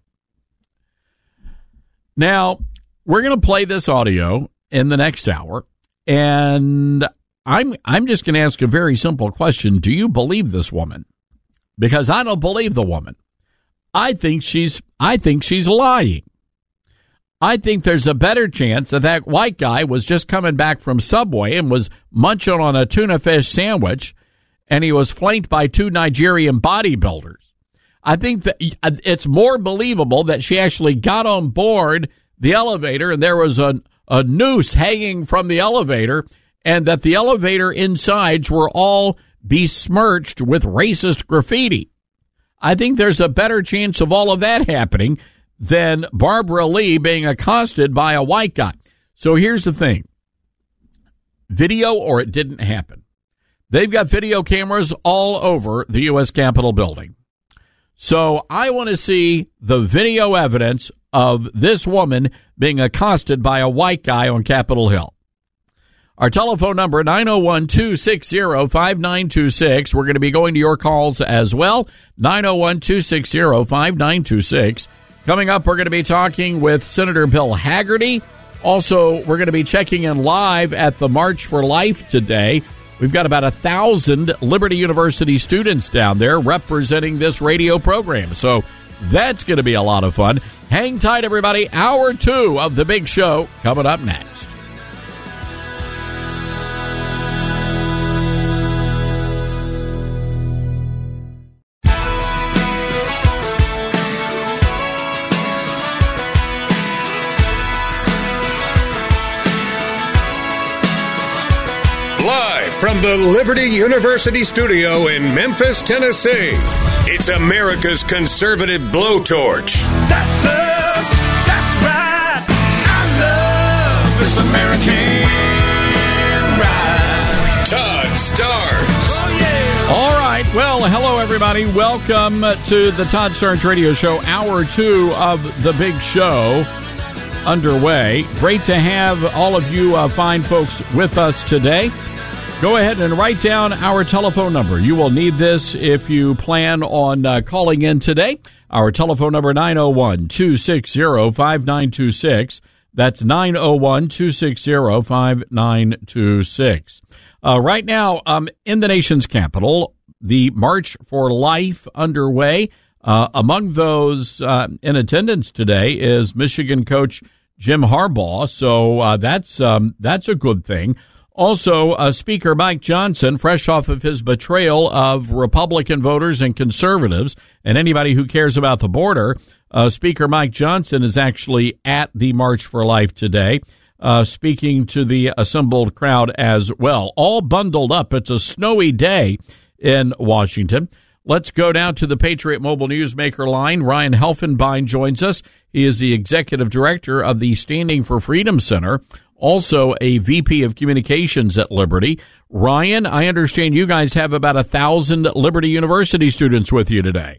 Now, we're going to play this audio in the next hour, and I'm I'm just going to ask a very simple question. Do you believe this woman? Because I don't believe the woman. I think she's I think she's lying. I think there's a better chance that that white guy was just coming back from Subway and was munching on a tuna fish sandwich, and he was flanked by two Nigerian bodybuilders. I think that it's more believable that she actually got on board the elevator and there was a, a noose hanging from the elevator, and that the elevator insides were all besmirched with racist graffiti. I think there's a better chance of all of that happening than Barbara Lee being accosted by a white guy. So here's the thing. Video or it didn't happen. They've got video cameras all over the U S Capitol building. So I want to see the video evidence of this woman being accosted by a white guy on Capitol Hill. Our telephone number, nine oh one, two six zero, five nine two six. We're going to be going to your calls as well, nine oh one, two six zero, five nine two six. Coming up, we're going to be talking with Senator Bill Hagerty. Also, we're going to be checking in live at the March for Life today. We've got about a thousand Liberty University students down there representing this radio program. So that's going to be a lot of fun. Hang tight, everybody. Hour two of The Big Show coming up next. From the Liberty University studio in Memphis, Tennessee, it's America's conservative blowtorch. That's us. That's right. I love this American ride. Todd Starnes. Oh, yeah. All right. Well, hello, everybody. Welcome to the Todd Starnes Radio Show, hour two of The Big Show underway. Great to have all of you uh, fine folks with us today. Go ahead and write down our telephone number. You will need this if you plan on uh, calling in today. Our telephone number, nine oh one, two six zero, five nine two six. That's nine oh one, two six zero, five nine two six. Uh, right now, um, in the nation's capital, the March for Life underway. Uh, among those uh, in attendance today is Michigan coach Jim Harbaugh. So uh, that's um, that's a good thing. Also, uh, Speaker Mike Johnson, fresh off of his betrayal of Republican voters and conservatives and anybody who cares about the border, uh, Speaker Mike Johnson is actually at the March for Life today, uh, speaking to the assembled crowd as well. All bundled up. It's a snowy day in Washington. Let's go down to the Patriot Mobile Newsmaker line. Ryan Helfenbein joins us. He is the executive director of the Standing for Freedom Center, also a V P of Communications at Liberty. Ryan, I understand you guys have about a thousand Liberty University students with you today.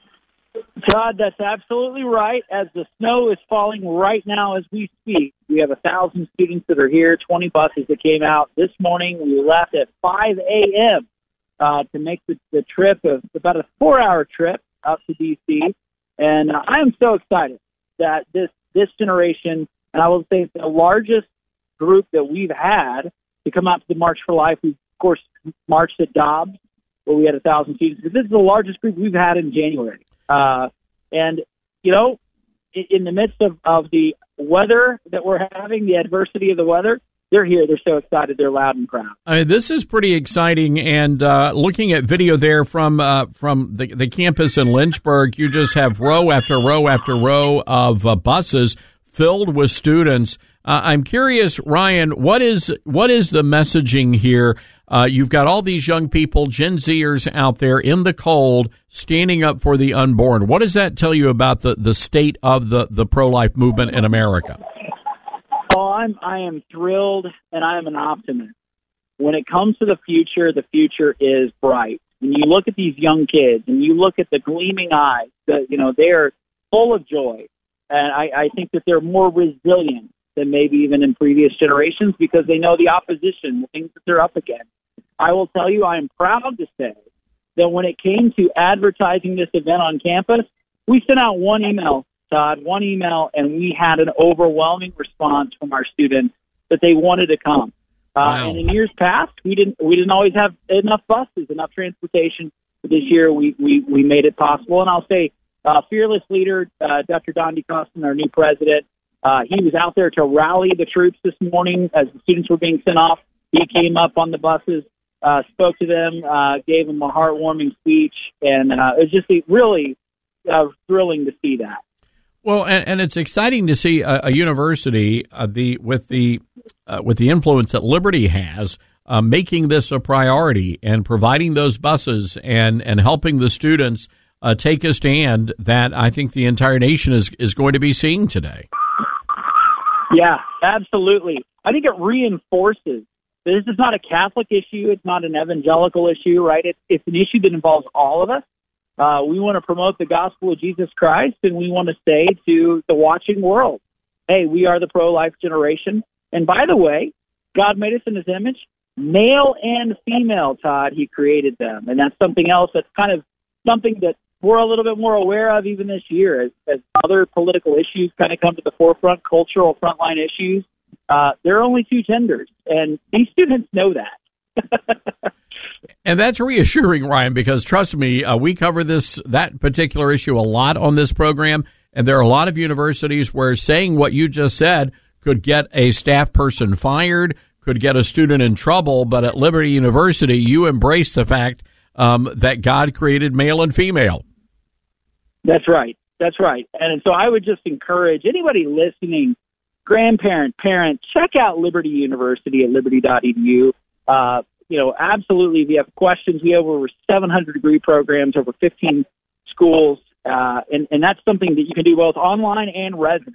Todd, that's absolutely right. As the snow is falling right now as we speak, we have a thousand students that are here, twenty buses that came out this morning. We left at five a.m. Uh, to make the, the trip of about a four-hour trip up to D C, and uh, I am so excited that this this generation, and I will say it's the largest group that we've had to come out to the March for Life. We, of course, marched at Dobbs, where we had a thousand students. But this is the largest group we've had in January. Uh, and, you know, in, in the midst of, of the weather that we're having, the adversity of the weather, they're here. They're so excited. They're loud and proud. Uh, this is pretty exciting. And uh, looking at video there from uh, from the, the campus in Lynchburg, you just have row after row after row of uh, buses filled with students. Uh, I'm curious, Ryan, what is what is the messaging here? Uh, you've got all these young people, Gen Zers out there in the cold, standing up for the unborn. What does that tell you about the, the state of the, the pro-life movement in America? Oh, I'm I am thrilled, and I am an optimist. When it comes to the future, the future is bright. When you look at these young kids, and you look at the gleaming eyes, the, you know, they're full of joy, and I, I think that they're more resilient than maybe even in previous generations because they know the opposition, the things that they're up against. I will tell you, I am proud to say that when it came to advertising this event on campus, we sent out one email, Todd, one email, and we had an overwhelming response from our students that they wanted to come. Uh, wow. And in years past, we didn't we didn't always have enough buses, enough transportation. But this year, we, we, we made it possible. And I'll say, uh, fearless leader, uh, Doctor Don DeCostin, our new president, Uh, he was out there to rally the troops this morning as the students were being sent off. He came up on the buses, uh, spoke to them, uh, gave them a heartwarming speech, and uh, it was just really uh, thrilling to see that. Well, and, and it's exciting to see a, a university uh, the with the uh, with the influence that Liberty has, uh, making this a priority and providing those buses and, and helping the students uh, take a stand that I think the entire nation is is going to be seeing today. Yeah, absolutely. I think it reinforces that this is not a Catholic issue. It's not an evangelical issue, right? It's, it's an issue that involves all of us. Uh, we want to promote the gospel of Jesus Christ, and we want to say to the watching world, hey, we are the pro-life generation. And by the way, God made us in his image, male and female, Todd. He created them. And that's something else that's kind of something that we're a little bit more aware of even this year as, as other political issues kind of come to the forefront, cultural frontline issues. Uh, there are only two genders, and these students know that. And that's reassuring, Ryan, because trust me, uh, we cover this that particular issue a lot on this program, and there are a lot of universities where saying what you just said could get a staff person fired, could get a student in trouble, but at Liberty University, you embrace the fact um, that God created male and female. That's right. That's right. And so I would just encourage anybody listening, grandparent, parent, check out Liberty University at liberty dot e d u. Uh, you know, absolutely, if you have questions, we have over seven hundred degree programs, over fifteen schools, uh, and, and that's something that you can do both online and resident.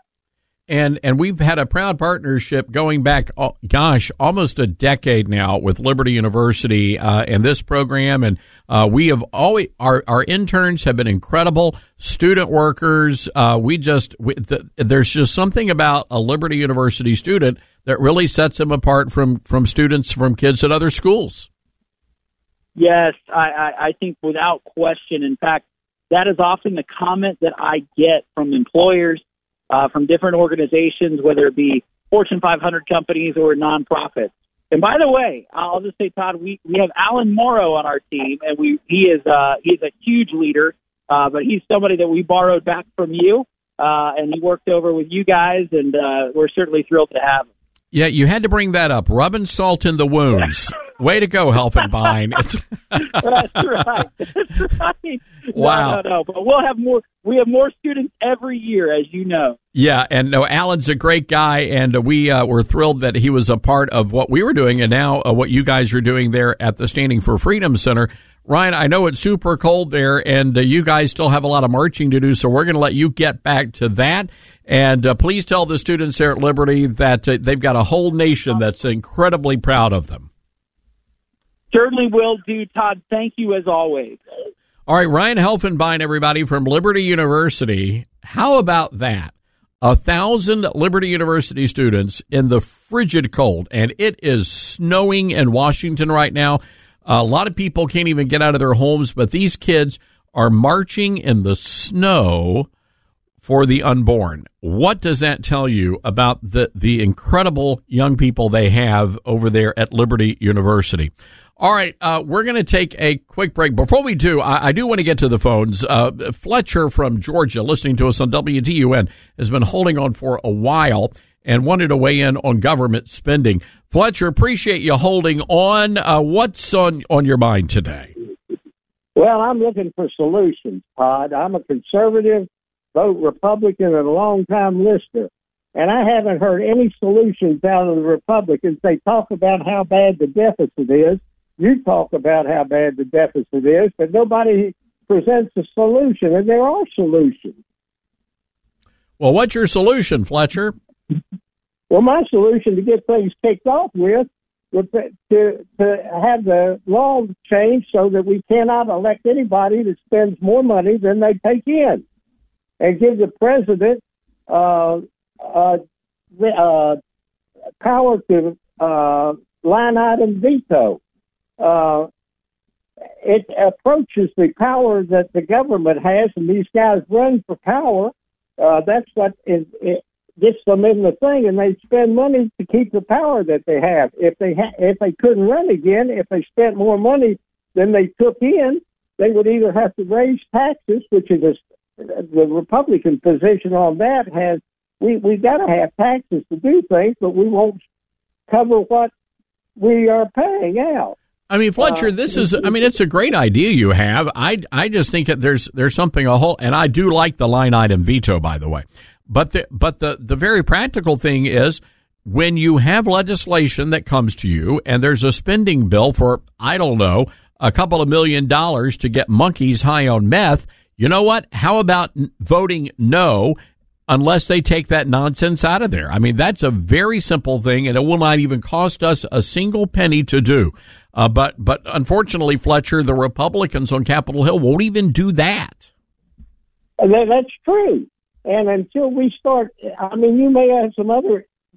And and we've had a proud partnership going back, oh, gosh, almost a decade now with Liberty University uh, and this program. And uh, we have always our our interns have been incredible. Student workers, uh, we just we, the, there's just something about a Liberty University student that really sets them apart from from students from kids at other schools. Yes, I, I, I think without question. In fact, that is often the comment that I get from employers. Uh, from different organizations, whether it be Fortune five hundred companies or nonprofits. And by the way, I'll just say, Todd, we, we have Alan Morrow on our team, and we he is uh, he's a huge leader, uh, but he's somebody that we borrowed back from you, uh, and he worked over with you guys, and uh, we're certainly thrilled to have him. Yeah, you had to bring that up. Rubbing salt in the wounds. Way to go, Helfenbein. That's right. That's right. Wow. No, no, no. But we'll have more. We have more students every year, as you know. Yeah, and no, Alan's a great guy, and we uh, were thrilled that he was a part of what we were doing, and now uh, what you guys are doing there at the Standing for Freedom Center. Ryan, I know it's super cold there, and uh, you guys still have a lot of marching to do, so we're going to let you get back to that. And uh, please tell the students there at Liberty that uh, they've got a whole nation that's incredibly proud of them. Certainly will do, Todd. Thank you as always. All right, Ryan Helfenbein, everybody, from Liberty University. How about that? A thousand Liberty University students in the frigid cold, and it is snowing in Washington right now. A lot of people can't even get out of their homes, but these kids are marching in the snow for the unborn. What does that tell you about the, the incredible young people they have over there at Liberty University? All right, uh, we're going to take a quick break. Before we do, I, I do want to get to the phones. Uh, Fletcher from Georgia, listening to us on W T U N, has been holding on for a while and wanted to weigh in on government spending. Fletcher, appreciate you holding on. Uh, what's on, on your mind today? Well, I'm looking for solutions, Todd. I'm a conservative, vote Republican, and a long-time listener. And I haven't heard any solutions out of the Republicans. They talk about how bad the deficit is. You talk about how bad the deficit is, but nobody presents a solution, and there are solutions. Well, what's your solution, Fletcher? Well, my solution to get things kicked off with would be to, to have the law changed so that we cannot elect anybody that spends more money than they take in, and give the president uh, uh, the, uh, power to uh, line item veto. Uh, it approaches the power that the government has, and these guys run for power. Uh, that's what is, it gets them in the thing, and they spend money to keep the power that they have. If they ha- if they couldn't run again, if they spent more money than they took in, they would either have to raise taxes, which is a, the Republican position on that has we we got to have taxes to do things, but we won't cover what we are paying out. I mean, Fletcher, this is, I mean, it's a great idea you have. I, I just think that there's, there's something a whole, and I do like the line item veto, by the way. But the, but the, the very practical thing is when you have legislation that comes to you and there's a spending bill for, I don't know, a couple of million dollars to get monkeys high on meth, you know what? How about voting no unless they take that nonsense out of there? I mean, that's a very simple thing, and it will not even cost us a single penny to do. Uh, but, but unfortunately, Fletcher, the Republicans on Capitol Hill won't even do that. That's true. And until we start, I mean, you may have some other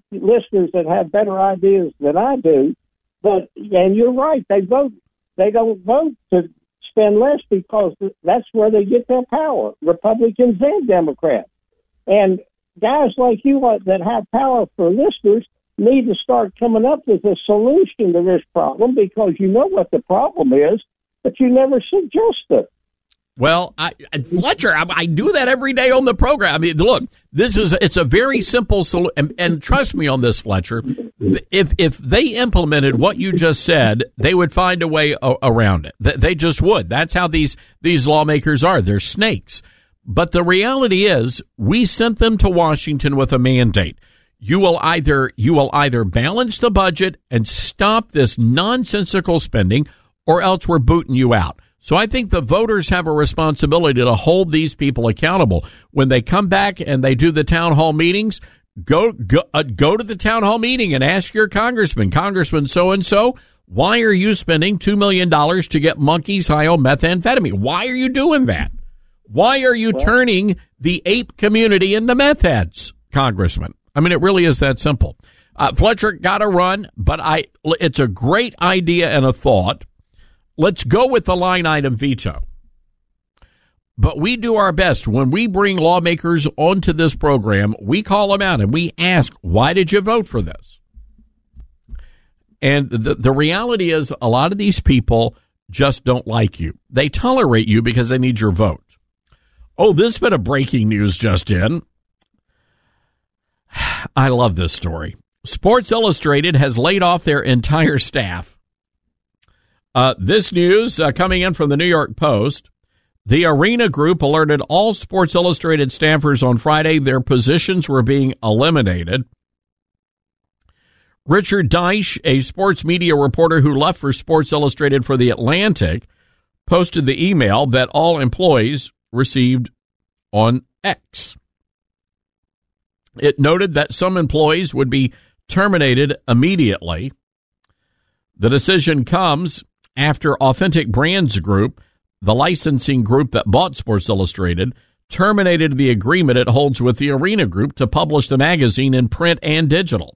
listeners that have better ideas than I do. But and you're right, they vote. They don't vote to spend less because that's where they get their power. Republicans and Democrats, and guys like you that have power for listeners need to start coming up with a solution to this problem, because you know what the problem is, but you never suggest it. Well, I, Fletcher, I, I do that every day on the program. I mean, look, this is it's a very simple solution, and, and trust me on this, Fletcher. If if they implemented what you just said, they would find a way a, around it. They, they just would. That's how these these lawmakers are. They're snakes. But the reality is, we sent them to Washington with a mandate. You will either you will either balance the budget and stop this nonsensical spending, or else we're booting you out. So I think the voters have a responsibility to hold these people accountable. When they come back and they do the town hall meetings, go go, uh, go to the town hall meeting and ask your congressman, Congressman so-and-so, why are you spending two million dollars to get monkeys high on methamphetamine? Why are you doing that? Why are you turning the ape community into meth heads, Congressman? I mean, it really is that simple. Uh, Fletcher, got to run, but I it's a great idea and a thought. Let's go with the line item veto. But we do our best. When we bring lawmakers onto this program, we call them out and we ask, why did you vote for this? And the, the reality is, a lot of these people just don't like you. They tolerate you because they need your vote. Oh, this bit of breaking news just in. I love this story. Sports Illustrated has laid off their entire staff. Uh, this news uh, coming in from the New York Post. The Arena Group alerted all Sports Illustrated staffers on Friday their positions were being eliminated. Richard Deitch, a sports media reporter who left for Sports Illustrated for The Atlantic, posted the email that all employees received on X. It noted that some employees would be terminated immediately. The decision comes after Authentic Brands Group, the licensing group that bought Sports Illustrated, terminated the agreement it holds with the Arena Group to publish the magazine in print and digital.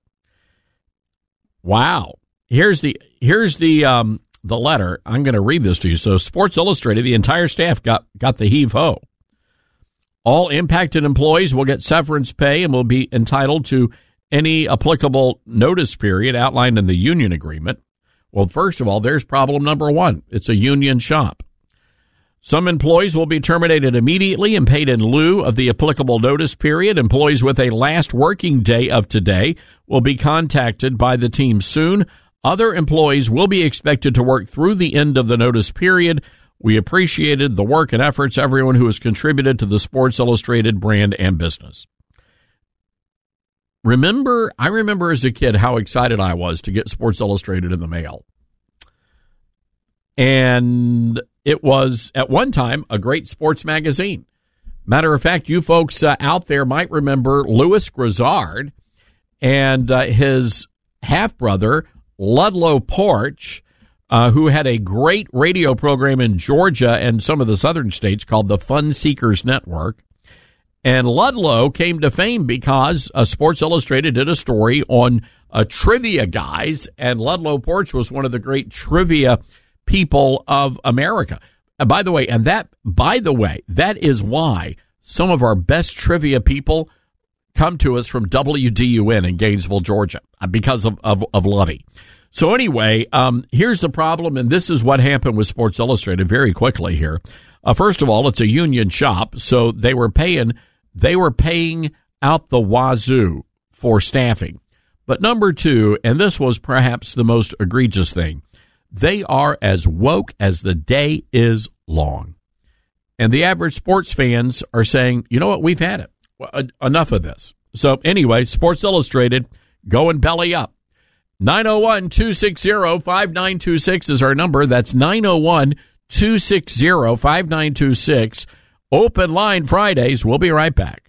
Wow. Here's the here's the um, the letter. I'm going to read this to you. So Sports Illustrated, the entire staff got, got the heave-ho. All impacted employees will get severance pay and will be entitled to any applicable notice period outlined in the union agreement. Well, first of all, there's problem number one. It's a union shop. Some employees will be terminated immediately and paid in lieu of the applicable notice period. Employees with a last working day of today will be contacted by the team soon. Other employees will be expected to work through the end of the notice period. We appreciated the work and efforts everyone who has contributed to the Sports Illustrated brand and business. Remember, I remember as a kid how excited I was to get Sports Illustrated in the mail. And it was, at one time, a great sports magazine. Matter of fact, you folks uh, out there might remember Louis Grizzard and uh, his half-brother, Ludlow Porch, uh, who had a great radio program in Georgia and some of the southern states called the Fun Seekers Network. And Ludlow came to fame because uh, Sports Illustrated did a story on uh, trivia guys, and Ludlow Porch was one of the great trivia people of America. Uh, by the way, and that, by the way, that is why some of our best trivia people come to us from W D U N in Gainesville, Georgia, because of, of, of Luddy. So anyway, um, here's the problem, and this is what happened with Sports Illustrated very quickly here. Uh, first of all, it's a union shop, so they were paying they were paying out the wazoo for staffing. But number two, and this was perhaps the most egregious thing, they are as woke as the day is long. And the average sports fans are saying, you know what, we've had it. Well, enough of this. So anyway, Sports Illustrated, going belly up. nine oh one, two six zero, five nine two six is our number. That's nine oh one, two six zero, five nine two six. Open line Fridays. We'll be right back.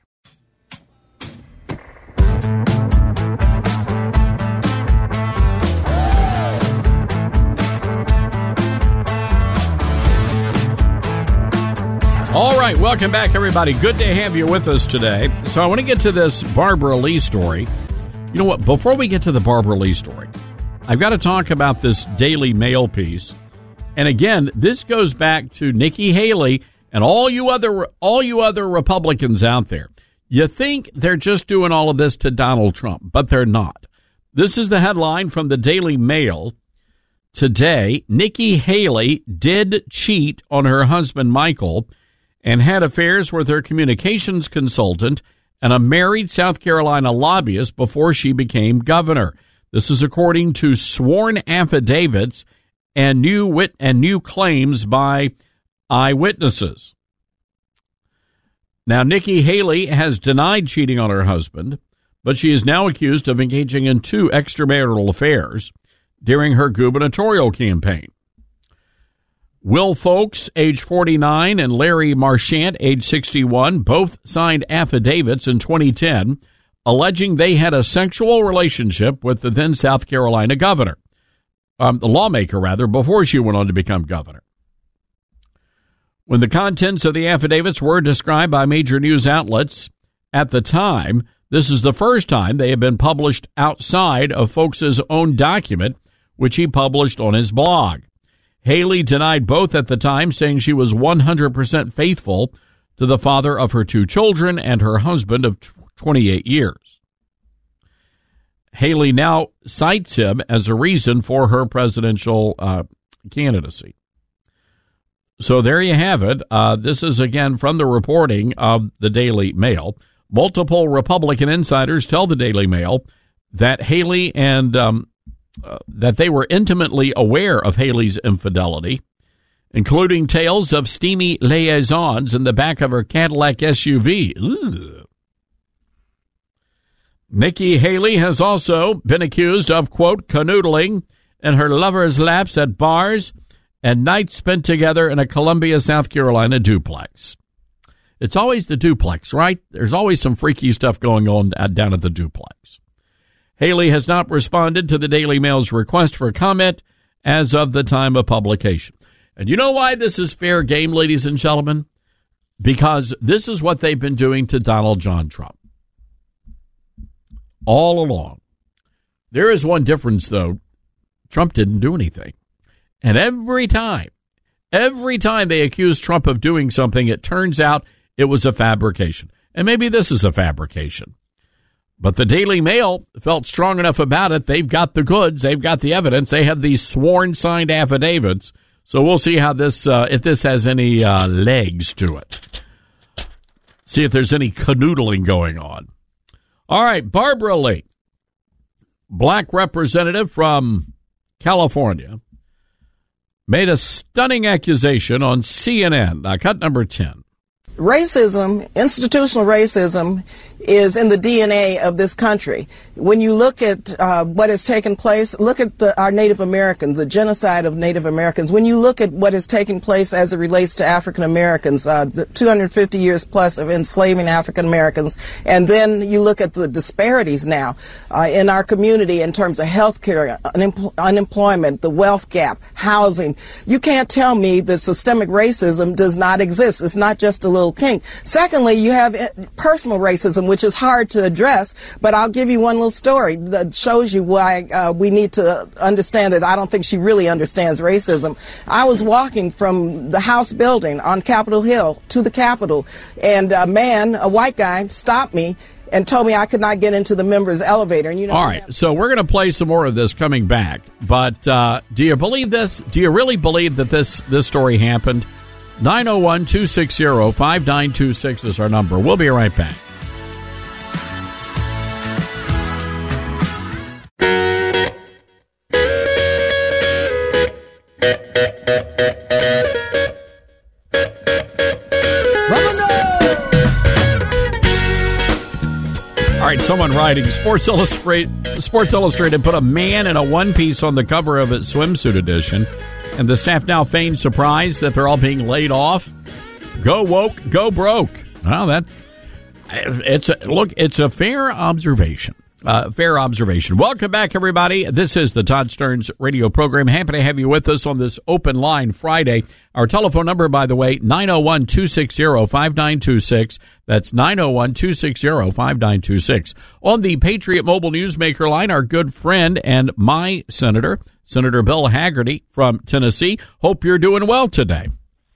All right, welcome back, everybody. Good to have you with us today. So I want to get to this Barbara Lee story. You know what? Before we get to the Barbara Lee story, I've got to talk about this Daily Mail piece. And again, this goes back to Nikki Haley and all you other all you other Republicans out there. You think they're just doing all of this to Donald Trump, but they're not. This is the headline from the Daily Mail today. Nikki Haley did cheat on her husband, Michael, and had affairs with her communications consultant and a married South Carolina lobbyist before she became governor. This is according to sworn affidavits and new wit and new claims by eyewitnesses. Now, Nikki Haley has denied cheating on her husband, but she is now accused of engaging in two extramarital affairs during her gubernatorial campaign. Will Folks, age forty-nine, and Larry Marchant, age sixty-one, both signed affidavits in twenty ten alleging they had a sexual relationship with the then South Carolina governor, um, the lawmaker, rather, before she went on to become governor. When the contents of the affidavits were described by major news outlets at the time, this is the first time they have been published outside of Folks' own document, which he published on his blog. Haley denied both at the time, saying she was one hundred percent faithful to the father of her two children and her husband of twenty-eight years. Haley now cites him as a reason for her presidential uh, candidacy. So there you have it. Uh, this is, again, from the reporting of the Daily Mail. Multiple Republican insiders tell the Daily Mail that Haley and um, uh, that they were intimately aware of Haley's infidelity, including tales of steamy liaisons in the back of her Cadillac S U V. Ooh. Nikki Haley has also been accused of, quote, canoodling in her lover's laps at bars and nights spent together in a Columbia, South Carolina duplex. It's always the duplex, right? There's always some freaky stuff going on down at the duplex. Haley has not responded to the Daily Mail's request for comment as of the time of publication. And you know why this is fair game, ladies and gentlemen? Because this is what they've been doing to Donald John Trump all along. There is one difference, though. Trump didn't do anything. And every time, every time they accuse Trump of doing something, it turns out it was a fabrication. And maybe this is a fabrication. But the Daily Mail felt strong enough about it. They've got the goods. They've got the evidence. They have these sworn signed affidavits. So we'll see how this, uh, if this has any uh, legs to it. See if there's any canoodling going on. All right, Barbara Lee, black representative from California, made a stunning accusation on C N N. Now, cut number ten. Racism, institutional racism, is in the D N A of this country. When you look at uh, what has taken place, look at the, our Native Americans, the genocide of Native Americans. When you look at what is taking place as it relates to African Americans, uh, the two hundred fifty years plus of enslaving African Americans, and then you look at the disparities now uh, in our community in terms of health care, unempl- unemployment, the wealth gap, housing. You can't tell me that systemic racism does not exist. It's not just a little kink. Secondly, you have personal racism, which is hard to address, but I'll give you one little story that shows you why uh, we need to understand that I don't think she really understands racism. I was walking from the House building on Capitol Hill to the Capitol, and a man, a white guy, stopped me and told me I could not get into the members' elevator. And you know, all right, so we're going to play some more of this coming back, but uh, do you believe this? Do you really believe that this, this story happened? nine oh one, two six zero, five nine two six is our number. We'll be right back. All right, someone writing, Sports Illustrated, Sports Illustrated put a man in a one-piece on the cover of its swimsuit edition, and the staff now feigns surprise that they're all being laid off. Go woke, go broke. Well, that's it's a, look. It's a fair observation. Uh, fair observation. Welcome back, everybody. This is the Todd Stearns radio program. Happy to have you with us on this open line Friday. Our telephone number, by the way, nine oh one, two six zero, five nine two six. That's nine oh one, two six zero, five nine two six. On the Patriot Mobile Newsmaker line, our good friend and my senator, Senator Bill Hagerty from Tennessee. Hope you're doing well today.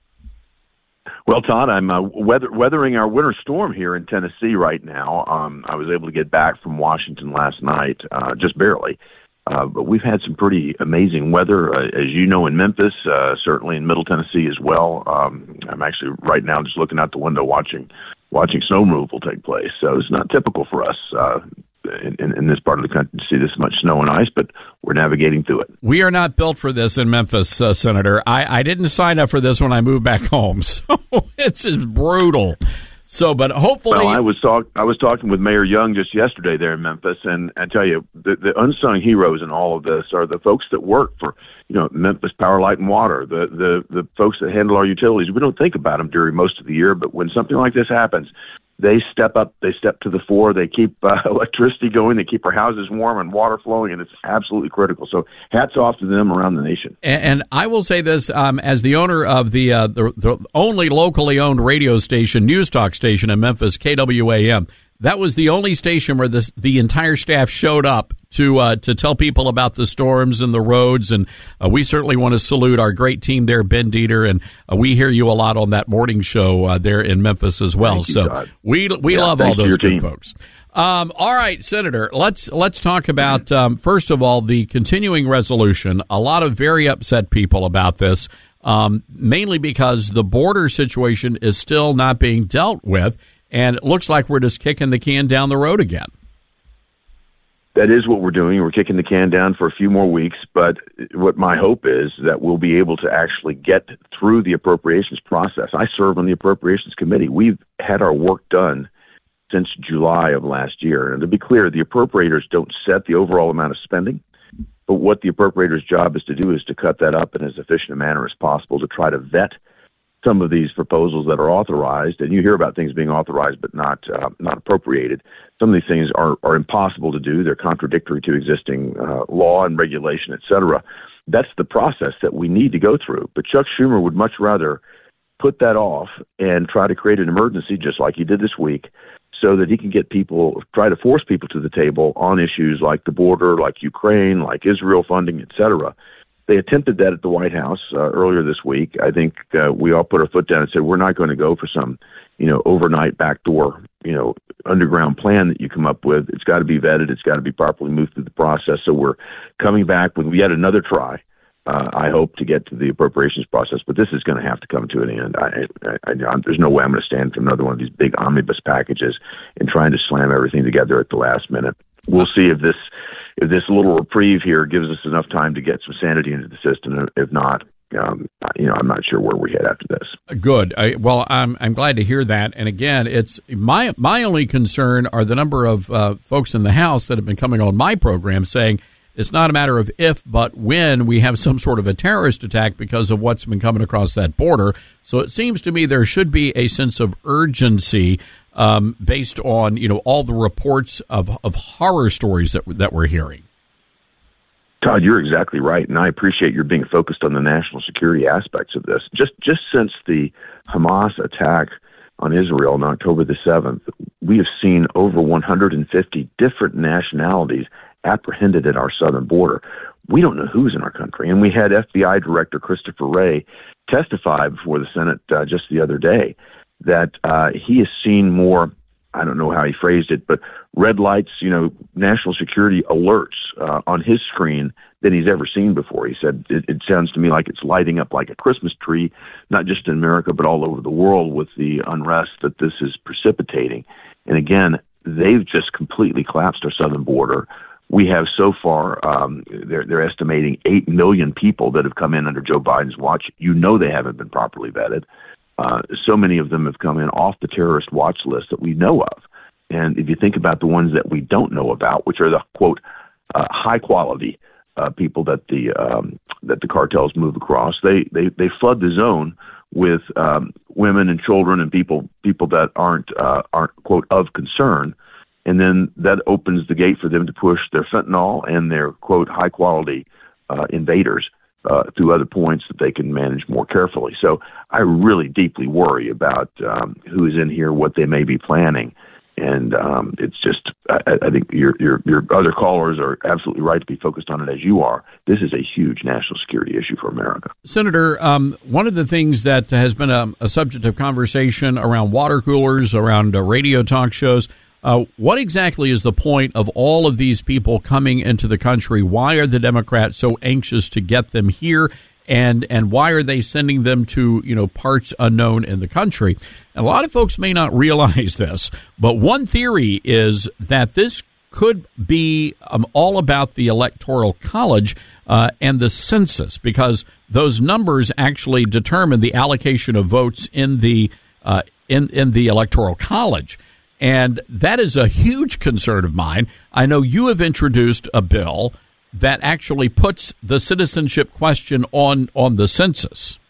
Well, Todd, I'm uh, weather- weathering our winter storm here in Tennessee right now. Um, I was able to get back from Washington last night, uh, just barely. Uh, but we've had some pretty amazing weather, uh, as you know, in Memphis, uh, certainly in Middle Tennessee as well. Um, I'm actually right now just looking out the window watching watching snow removal take place. So it's not typical for us uh, in, in this part of the country to see this much snow and ice, but we're navigating through it. We are not built for this in Memphis, uh, Senator. I, I didn't sign up for this when I moved back home, so it's just brutal. So, but hopefully, well, I was talk I was talking with Mayor Young just yesterday there in Memphis, and I tell you, the, the unsung heroes in all of this are the folks that work for, you know, Memphis Power, Light, and Water, the the the folks that handle our utilities. We don't think about them during most of the year, but when something like this happens, they step up, they step to the fore, they keep uh, electricity going, they keep our houses warm and water flowing, and it's absolutely critical. So hats off to them around the nation. And, and I will say this, um, as the owner of the, uh, the the only locally owned radio station, news talk station in Memphis, K W A M, that was the only station where this, the entire staff showed up to uh, to tell people about the storms and the roads. And uh, we certainly want to salute our great team there, Ben Dieter, and uh, we hear you a lot on that morning show uh, there in Memphis as well. Thank you, so God. we we yeah, love all those good team. folks. Um, all right, Senator, let's let's talk about um, first of all the continuing resolution. A lot of very upset people about this, um, mainly because the border situation is still not being dealt with. And it looks like we're just kicking the can down the road again. That is what we're doing. We're kicking the can down for a few more weeks. But what my hope is that we'll be able to actually get through the appropriations process. I serve on the Appropriations Committee. We've had our work done since July of last year. And to be clear, the appropriators don't set the overall amount of spending. But what the appropriators' job is to do is to cut that up in as efficient a manner as possible to try to vet some of these proposals that are authorized, and you hear about things being authorized but not uh, not appropriated. Some of these things are, are impossible to do. They're contradictory to existing uh, law and regulation, et cetera. That's the process that we need to go through. But Chuck Schumer would much rather put that off and try to create an emergency, just like he did this week, so that he can get people, try to force people to the table on issues like the border, like Ukraine, like Israel funding, et cetera. They attempted that at the White House uh, earlier this week. I think uh, we all put our foot down and said, we're not going to go for some, you know, overnight backdoor, you know, underground plan that you come up with. It's got to be vetted. It's got to be properly moved through the process. So we're coming back with yet another try, uh, I hope, to get to the appropriations process. But this is going to have to come to an end. I, I, I, there's no way I'm going to stand for another one of these big omnibus packages and trying to slam everything together at the last minute. We'll see if this if this little reprieve here gives us enough time to get some sanity into the system. If not, um, you know, I'm not sure where we head after this. Good. I, well, I'm I'm glad to hear that. And again, it's my my only concern are the number of uh, folks in the House that have been coming on my program saying it's not a matter of if, but when we have some sort of a terrorist attack because of what's been coming across that border. So it seems to me there should be a sense of urgency um, based on, you know, all the reports of, of horror stories that that we're hearing. Todd, you're exactly right, and I appreciate your being focused on the national security aspects of this. Just just since the Hamas attack on Israel on October the seventh, we have seen over one hundred fifty different nationalities apprehended at our southern border. We don't know who's in our country, and we had F B I Director Christopher Wray testify before the Senate uh, just the other day that uh, he has seen more, I don't know how he phrased it, but red lights, you know, national security alerts uh, on his screen than he's ever seen before. He said, it, it sounds to me like it's lighting up like a Christmas tree, not just in America, but all over the world with the unrest that this is precipitating. And again, they've just completely collapsed our southern border. We have so far, um, they're, they're estimating eight million people that have come in under Joe Biden's watch. You know they haven't been properly vetted. Uh, so many of them have come in off the terrorist watch list that we know of. And if you think about the ones that we don't know about, which are the, quote, uh, high-quality uh, people that the um, that the cartels move across, they, they, they flood the zone with um, women and children and people people that aren't, uh, aren't quote, of concern. and then that opens the gate for them to push their fentanyl and their, quote, high-quality uh, invaders uh, through other points that they can manage more carefully. So I really deeply worry about um, who is in here, what they may be planning. And um, it's just, I, I think your, your your other callers are absolutely right to be focused on it as you are. This is a huge national security issue for America. Senator, um, one of the things that has been a, a subject of conversation around water coolers, around uh, radio talk shows, uh, what exactly is the point of all of these people coming into the country? Why are the Democrats so anxious to get them here? And and why are they sending them to, you know, parts unknown in the country? And a lot of folks may not realize this, but one theory is that this could be um, all about the Electoral College uh, and the census, because those numbers actually determine the allocation of votes in the uh, in in the Electoral College. And that is a huge concern of mine. I know you have introduced a bill that actually puts the citizenship question on, on the census.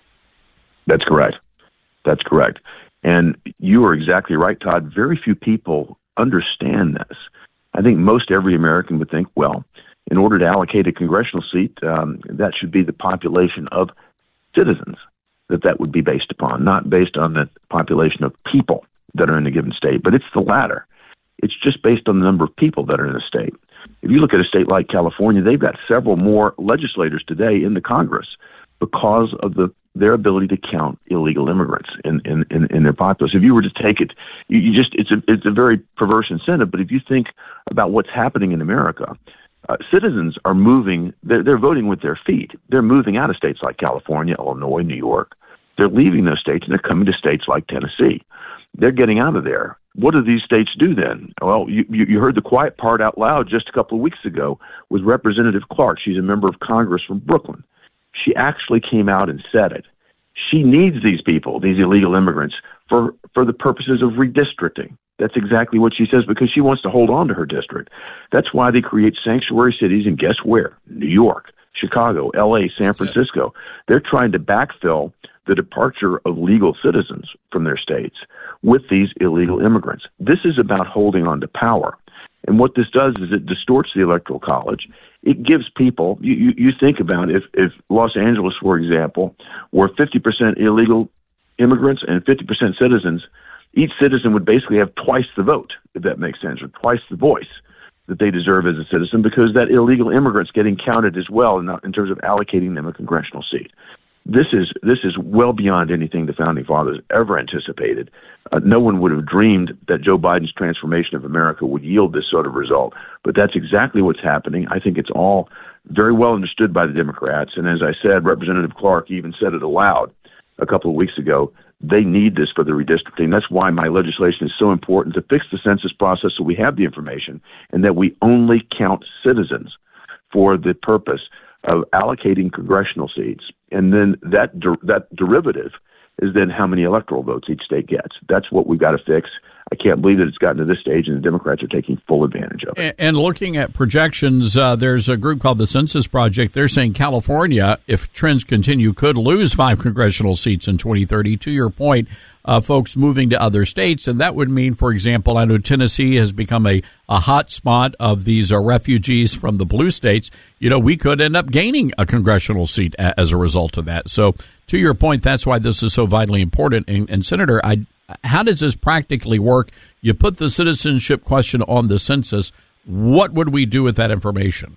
That's correct. That's correct. And you are exactly right, Todd. Very few people understand this. I think most every American would think, well, in order to allocate a congressional seat, um, that should be the population of citizens that that would be based upon, not based on the population of people that are in a given state. But it's the latter. It's just based on the number of people that are in a state. If you look at a state like California, they've got several more legislators today in the Congress because of the their ability to count illegal immigrants in, in, in, in their populace. If you were to take it, you, you just it's a it's a very perverse incentive. But if you think about what's happening in America, uh, citizens are moving. They're, they're voting with their feet. They're moving out of states like California, Illinois, New York. They're leaving those states and they're coming to states like Tennessee. They're getting out of there. What do these states do then? Well, you, you heard the quiet part out loud just a couple of weeks ago with Representative Clark. She's a member of Congress from Brooklyn. She actually came out and said it. She needs these people, these illegal immigrants, for, for the purposes of redistricting. That's exactly what she says, because she wants to hold on to her district. That's why they create sanctuary cities, and guess where? New York, Chicago, L A, San Francisco. They're trying to backfill the departure of legal citizens from their states with these illegal immigrants. This is about holding on to power. And what this does is it distorts the Electoral College. It gives people, you, you, you think about if, if Los Angeles, for example, were fifty percent illegal immigrants and fifty percent citizens, each citizen would basically have twice the vote, if that makes sense, or twice the voice that they deserve as a citizen, because that illegal immigrant's getting counted as well in, in terms of allocating them a congressional seat. This is this is well beyond anything the Founding Fathers ever anticipated. Uh, no one would have dreamed that Joe Biden's transformation of America would yield this sort of result. But that's exactly what's happening. I think it's all very well understood by the Democrats. And as I said, Representative Clark even said it aloud a couple of weeks ago. They need this for the redistricting. That's why my legislation is so important, to fix the census process so we have the information and that we only count citizens for the purpose of allocating congressional seats. And then that der- that derivative is then how many electoral votes each state gets. That's what we've got to fix. I can't believe that it's gotten to this stage, and the Democrats are taking full advantage of it. And looking at projections, uh, there's a group called the Census Project. They're saying California, if trends continue, could lose five congressional seats in twenty thirty. To your point, uh, folks moving to other states, and that would mean, for example, I know Tennessee has become a, a hot spot of these uh, refugees from the blue states. You know, we could end up gaining a congressional seat a- as a result of that. So, to your point, that's why this is so vitally important. And, and Senator, I. How does this practically work? You put the citizenship question on the census. What would we do with that information?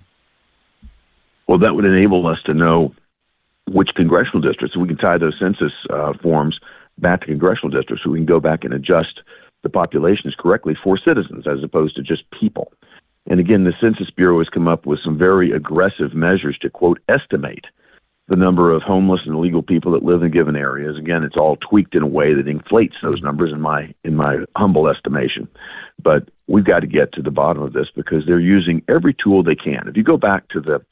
Well, that would enable us to know which congressional districts. We can tie those census uh, forms back to congressional districts, so we can go back and adjust the populations correctly for citizens as opposed to just people. And again, the Census Bureau has come up with some very aggressive measures to, quote, estimate the number of homeless and illegal people that live in given areas. Again, it's all tweaked in a way that inflates those numbers in my in my humble estimation. But we've got to get to the bottom of this, because they're using every tool they can. If you go back to the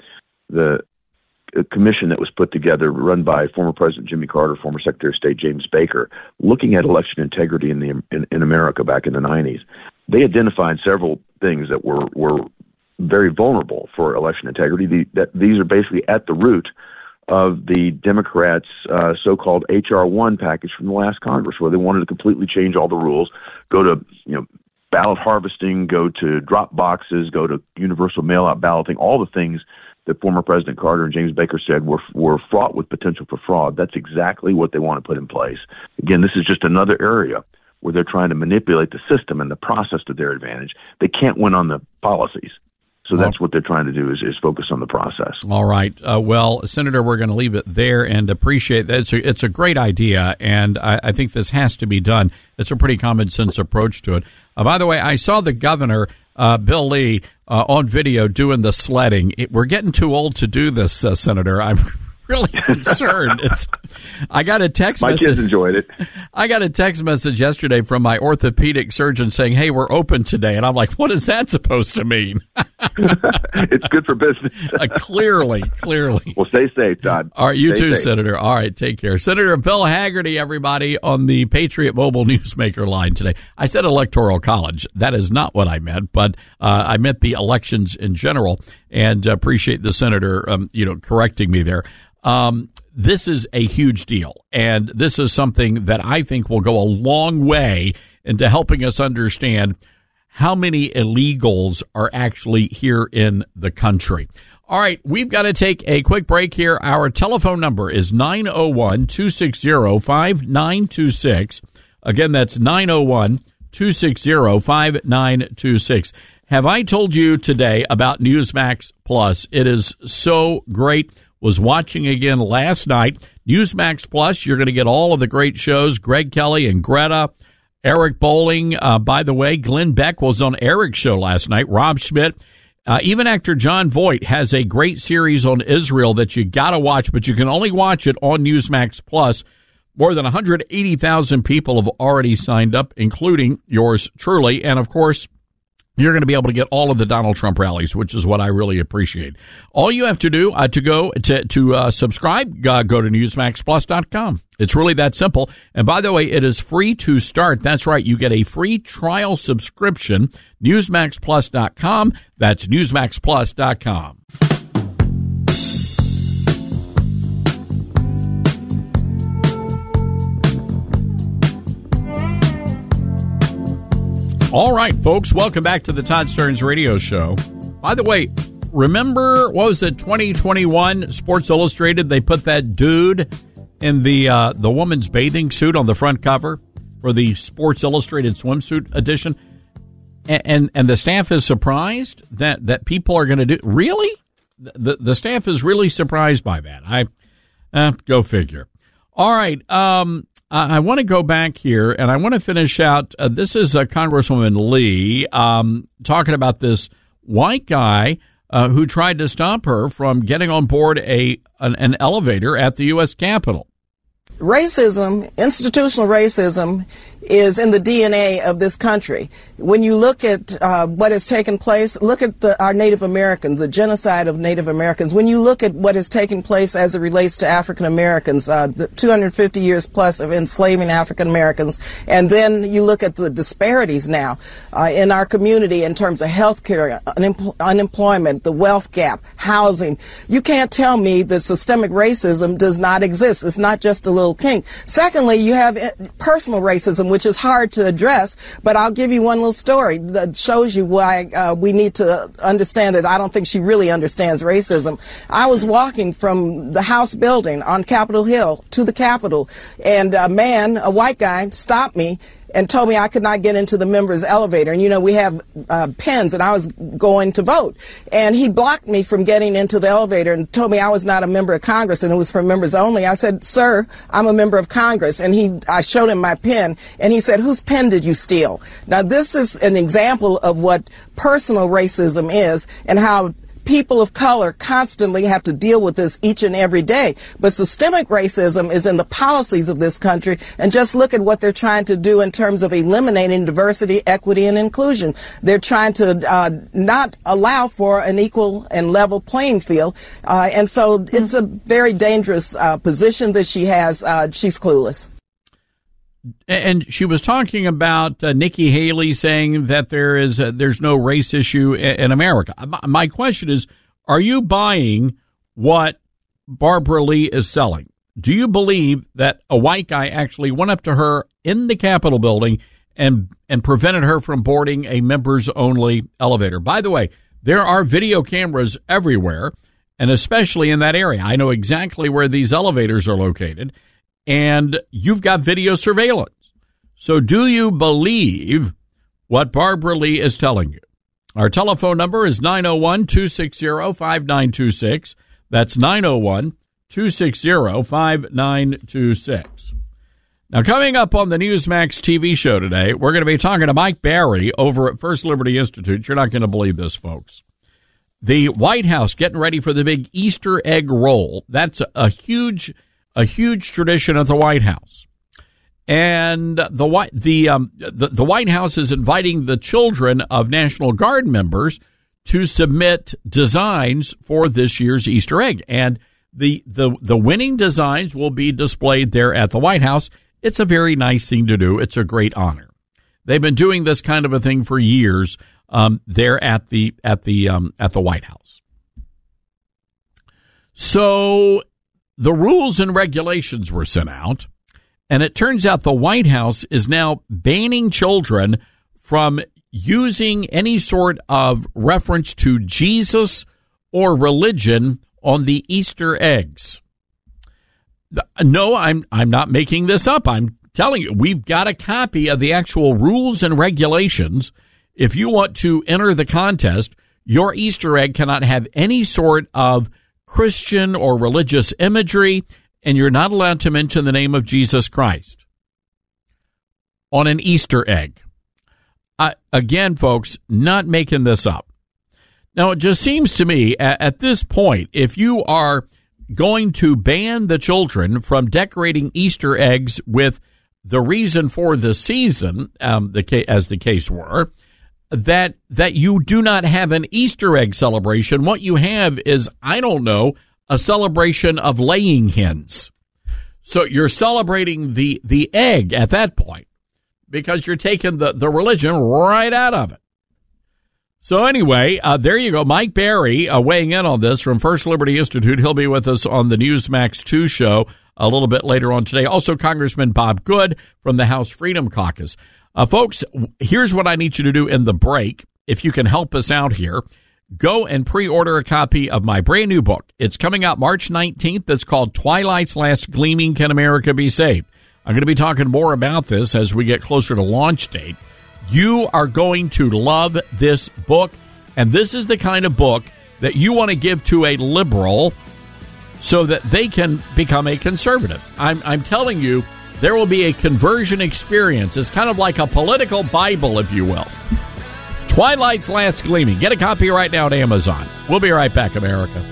the commission that was put together, run by former President Jimmy Carter, former Secretary of State James Baker, looking at election integrity in the in, in America back in the nineties, they identified several things that were were very vulnerable for election integrity. The, that these are basically at the root of the Democrats' uh, so-called H R one package from the last Congress, where they wanted to completely change all the rules, go to you know ballot harvesting, go to drop boxes, go to universal mail-out balloting, all the things that former President Carter and James Baker said were were fraught with potential for fraud. That's exactly what they want to put in place. Again, this is just another area where they're trying to manipulate the system and the process to their advantage. They can't win on the policies. So that's what they're trying to do is, is focus on the process. All right. Uh, well, Senator, we're going to leave it there and appreciate that. It's a, it's a great idea, and I, I think this has to be done. It's a pretty common sense approach to it. Uh, by the way, I saw the governor, uh, Bill Lee, uh, on video doing the sledding. It, we're getting too old to do this, uh, Senator. I'm really concerned. It's, I got a text my message. kids enjoyed it. I got a text message yesterday from my orthopedic surgeon saying, hey, we're open today. And I'm like, what is that supposed to mean? It's good for business. uh, clearly, clearly. Well, stay safe, Todd. All right, you stay too, safe. Senator. All right, take care. Senator Bill Hagerty, everybody, on the Patriot Mobile Newsmaker line today. I said Electoral College. That is not what I meant, but uh, I meant the elections in general, and uh, appreciate the senator, um, you know, correcting me there. Um, this is a huge deal, and this is something that I think will go a long way into helping us understand how many illegals are actually here in the country. All right, we've got to take a quick break here. Our telephone number is nine oh one, two six zero, five nine two six. Again, that's nine oh one, two six zero, five nine two six. Have I told you today about Newsmax Plus? It is so great. Was watching again last night. Newsmax Plus, you're going to get all of the great shows. Greg Kelly and Greta, Eric Bowling. Uh, by the way, Glenn Beck was on Eric's show last night. Rob Schmidt. Uh, even actor John Voight has a great series on Israel that you got to watch, but you can only watch it on Newsmax Plus. More than one hundred eighty thousand people have already signed up, including yours truly. And, of course, you're going to be able to get all of the Donald Trump rallies, which is what I really appreciate. All you have to do uh, to go to, to uh, subscribe, uh, go to newsmax plus dot com. It's really that simple. And by the way, it is free to start. That's right. You get a free trial subscription, newsmax plus dot com. That's newsmax plus dot com. All right, folks, welcome back to the Todd Stearns Radio Show. By the way, remember, what was it, twenty twenty-one Sports Illustrated? They put that dude in the uh, the woman's bathing suit on the front cover for the Sports Illustrated swimsuit edition. And, and, and the staff is surprised that, that people are going to do, really? The, the staff is really surprised by that. I uh, go figure. All right, um... I want to go back here, and I want to finish out. Uh, this is uh, Congresswoman Lee um, talking about this white guy uh, who tried to stop her from getting on board a an, an elevator at the U S Capitol. Racism, institutional racism, is in the D N A of this country. When you look at uh, what has taken place, look at the, our Native Americans, the genocide of Native Americans. When you look at what has taken place as it relates to African Americans, uh, the two hundred fifty years plus of enslaving African Americans, and then you look at the disparities now uh, in our community in terms of health care, unem- unemployment, the wealth gap, housing. You can't tell me that systemic racism does not exist. It's not just a little kink. Secondly, you have personal racism, which is hard to address, but I'll give you one little story that shows you why uh, we need to understand that I don't think she really understands racism. I was walking from the House building on Capitol Hill to the Capitol, and a man, a white guy, stopped me and told me I could not get into the members' elevator. And, you know, we have uh, pens, and I was going to vote. And he blocked me from getting into the elevator and told me I was not a member of Congress and it was for members only. I said, sir, I'm a member of Congress. And he, I showed him my pen, and he said, whose pen did you steal? Now, this is an example of what personal racism is and how people of color constantly have to deal with this each and every day. But systemic racism is in the policies of this country, and just look at what they're trying to do in terms of eliminating diversity, equity, and inclusion. They're trying to uh, not allow for an equal and level playing field. Uh, and so mm-hmm. it's a very dangerous uh, position that she has. Uh, she's clueless. And she was talking about uh, Nikki Haley saying that there is uh, there's no race issue in, in America. My question is, are you buying what Barbara Lee is selling? Do you believe that a white guy actually went up to her in the Capitol building and and prevented her from boarding a members-only elevator. By the way, there are video cameras everywhere, and especially in that area. I know exactly where these elevators are located, and you've got video surveillance. So do you believe what Barbara Lee is telling you? Our telephone number is nine oh one, two six zero, five nine two six. That's nine oh one, two six zero, five nine two six. Now, coming up on the Newsmax T V show today, we're going to be talking to Mike Barry over at First Liberty Institute. You're not going to believe this, folks. The White House getting ready for the big Easter egg roll. That's a huge, a huge tradition at the White House. And the White the um the, the White House is inviting the children of National Guard members to submit designs for this year's Easter egg, and the the the winning designs will be displayed there at the White House. It's a very nice thing to do. It's a great honor. They've been doing this kind of a thing for years um, there at the at the um, at the White House. So the rules and regulations were sent out. And it turns out the White House is now banning children from using any sort of reference to Jesus or religion on the Easter eggs. No, I'm I'm not making this up. I'm telling you, we've got a copy of the actual rules and regulations. If you want to enter the contest, your Easter egg cannot have any sort of Christian or religious imagery, and you're not allowed to mention the name of Jesus Christ on an Easter egg. Uh, again, folks, not making this up. Now, it just seems to me at, at this point, if you are going to ban the children from decorating Easter eggs with the reason for the season, um, the as the case were, that that you do not have an Easter egg celebration. What you have is, I don't know, a celebration of laying hens. So you're celebrating the, the egg at that point because you're taking the, the religion right out of it. So anyway, uh, there you go. Mike Barry uh, weighing in on this from First Liberty Institute. He'll be with us on the Newsmax two show a little bit later on today. Also, Congressman Bob Good from the House Freedom Caucus. Uh, folks, here's what I need you to do in the break. If you can help us out here, go and pre-order a copy of my brand new book. It's coming out March nineteenth. It's called Twilight's Last Gleaming, Can America Be Saved? I'm going to be talking more about this as we get closer to launch date. You are going to love this book, and this is the kind of book that you want to give to a liberal so that they can become a conservative. I'm, I'm telling you, there will be a conversion experience. It's kind of like a political Bible, if you will. Twilight's Last Gleaming. Get a copy right now at Amazon. We'll be right back, America.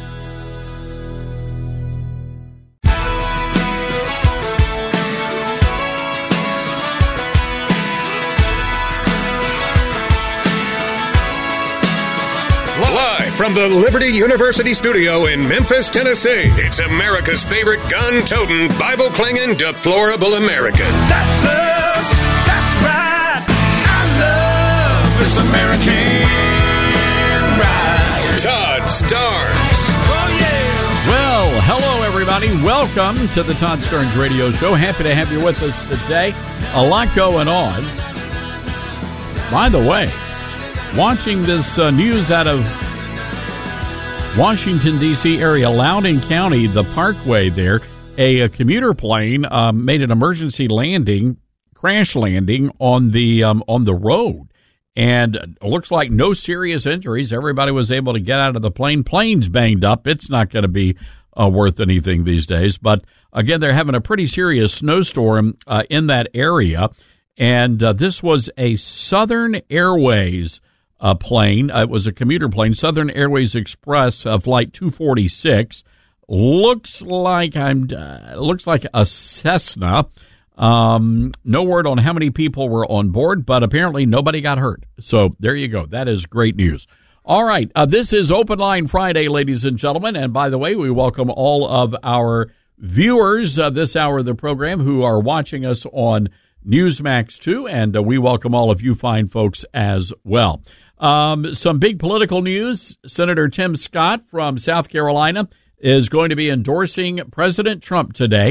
Live from the Liberty University studio in Memphis, Tennessee, it's America's favorite gun-toting, Bible-clinging, deplorable American. That's us. That's right. I love this American ride. Todd Starnes. Oh, yeah. Well, hello, everybody. Welcome to the Todd Starnes Radio Show. Happy to have you with us today. A lot going on. By the way, watching this uh, news out of Washington, D C area, Loudoun County, the Parkway there, a, a commuter plane um, made an emergency landing, crash landing on the um, on the road. And it looks like no serious injuries. Everybody was able to get out of the plane. Plane's banged up. It's not going to be uh, worth anything these days. But, again, they're having a pretty serious snowstorm uh, in that area. And uh, this was a Southern Airways uh, plane. Uh, it was a commuter plane, Southern Airways Express, uh, flight two forty-six. Looks like I'm. Uh, looks like a Cessna. Um, no word on how many people were on board, but apparently nobody got hurt. So there you go. That is great news. All right. Uh, this is Open Line Friday, ladies and gentlemen. And by the way, we welcome all of our viewers uh, this hour of the program who are watching us on Newsmax two, and uh, we welcome all of you fine folks as well. Um, some big political news. Senator Tim Scott from South Carolina is going to be endorsing President Trump today.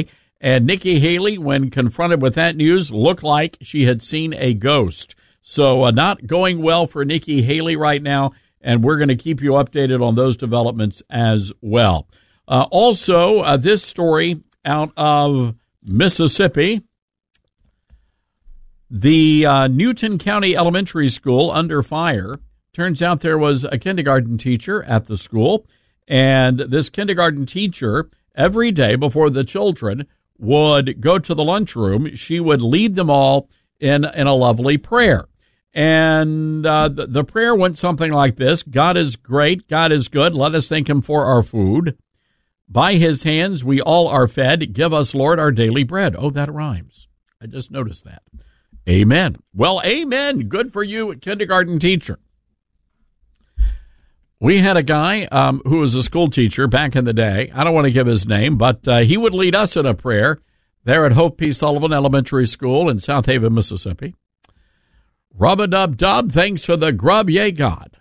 And Nikki Haley, when confronted with that news, looked like she had seen a ghost. So uh, not going well for Nikki Haley right now, and we're going to keep you updated on those developments as well. Uh, also, uh, this story out of Mississippi, the uh, Newton County Elementary School under fire. Turns out there was a kindergarten teacher at the school, and this kindergarten teacher, every day before the children would go to the lunchroom, she would lead them all in, in a lovely prayer. And uh, the, the prayer went something like this: God is great, God is good, let us thank him for our food. By his hands we all are fed, give us, Lord, our daily bread. Oh, that rhymes. I just noticed that. Amen. Well, amen. Good for you, kindergarten teacher. We had a guy um, who was a school teacher back in the day. I don't want to give his name, but uh, he would lead us in a prayer there at Hope P. Sullivan Elementary School in South Haven, Mississippi. Rub-a-dub-dub, thanks for the grub, yay God.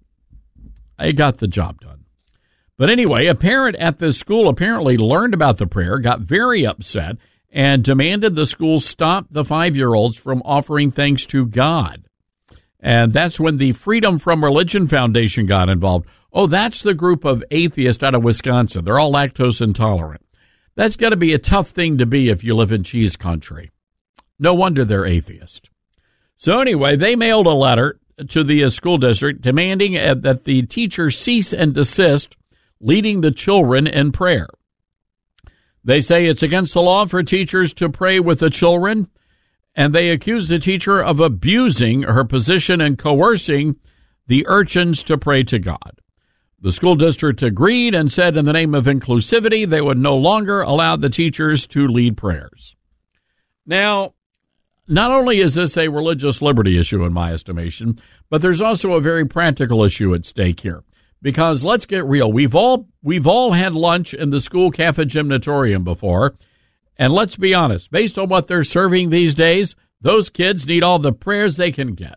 I got the job done. But anyway, a parent at this school apparently learned about the prayer, got very upset, and demanded the school stop the five-year-olds from offering thanks to God. And that's when the Freedom from Religion Foundation got involved. Oh, that's the group of atheists out of Wisconsin. They're all lactose intolerant. That's got to be a tough thing to be if you live in cheese country. No wonder they're atheist. So anyway, they mailed a letter to the school district demanding that the teacher cease and desist leading the children in prayer. They say it's against the law for teachers to pray with the children, and they accuse the teacher of abusing her position and coercing the urchins to pray to God. The school district agreed and said in the name of inclusivity, they would no longer allow the teachers to lead prayers. Now, not only is this a religious liberty issue in my estimation, but there's also a very practical issue at stake here. Because let's get real, we've all we've all had lunch in the school cafe gymnatorium before, and let's be honest, based on what they're serving these days, those kids need all the prayers they can get.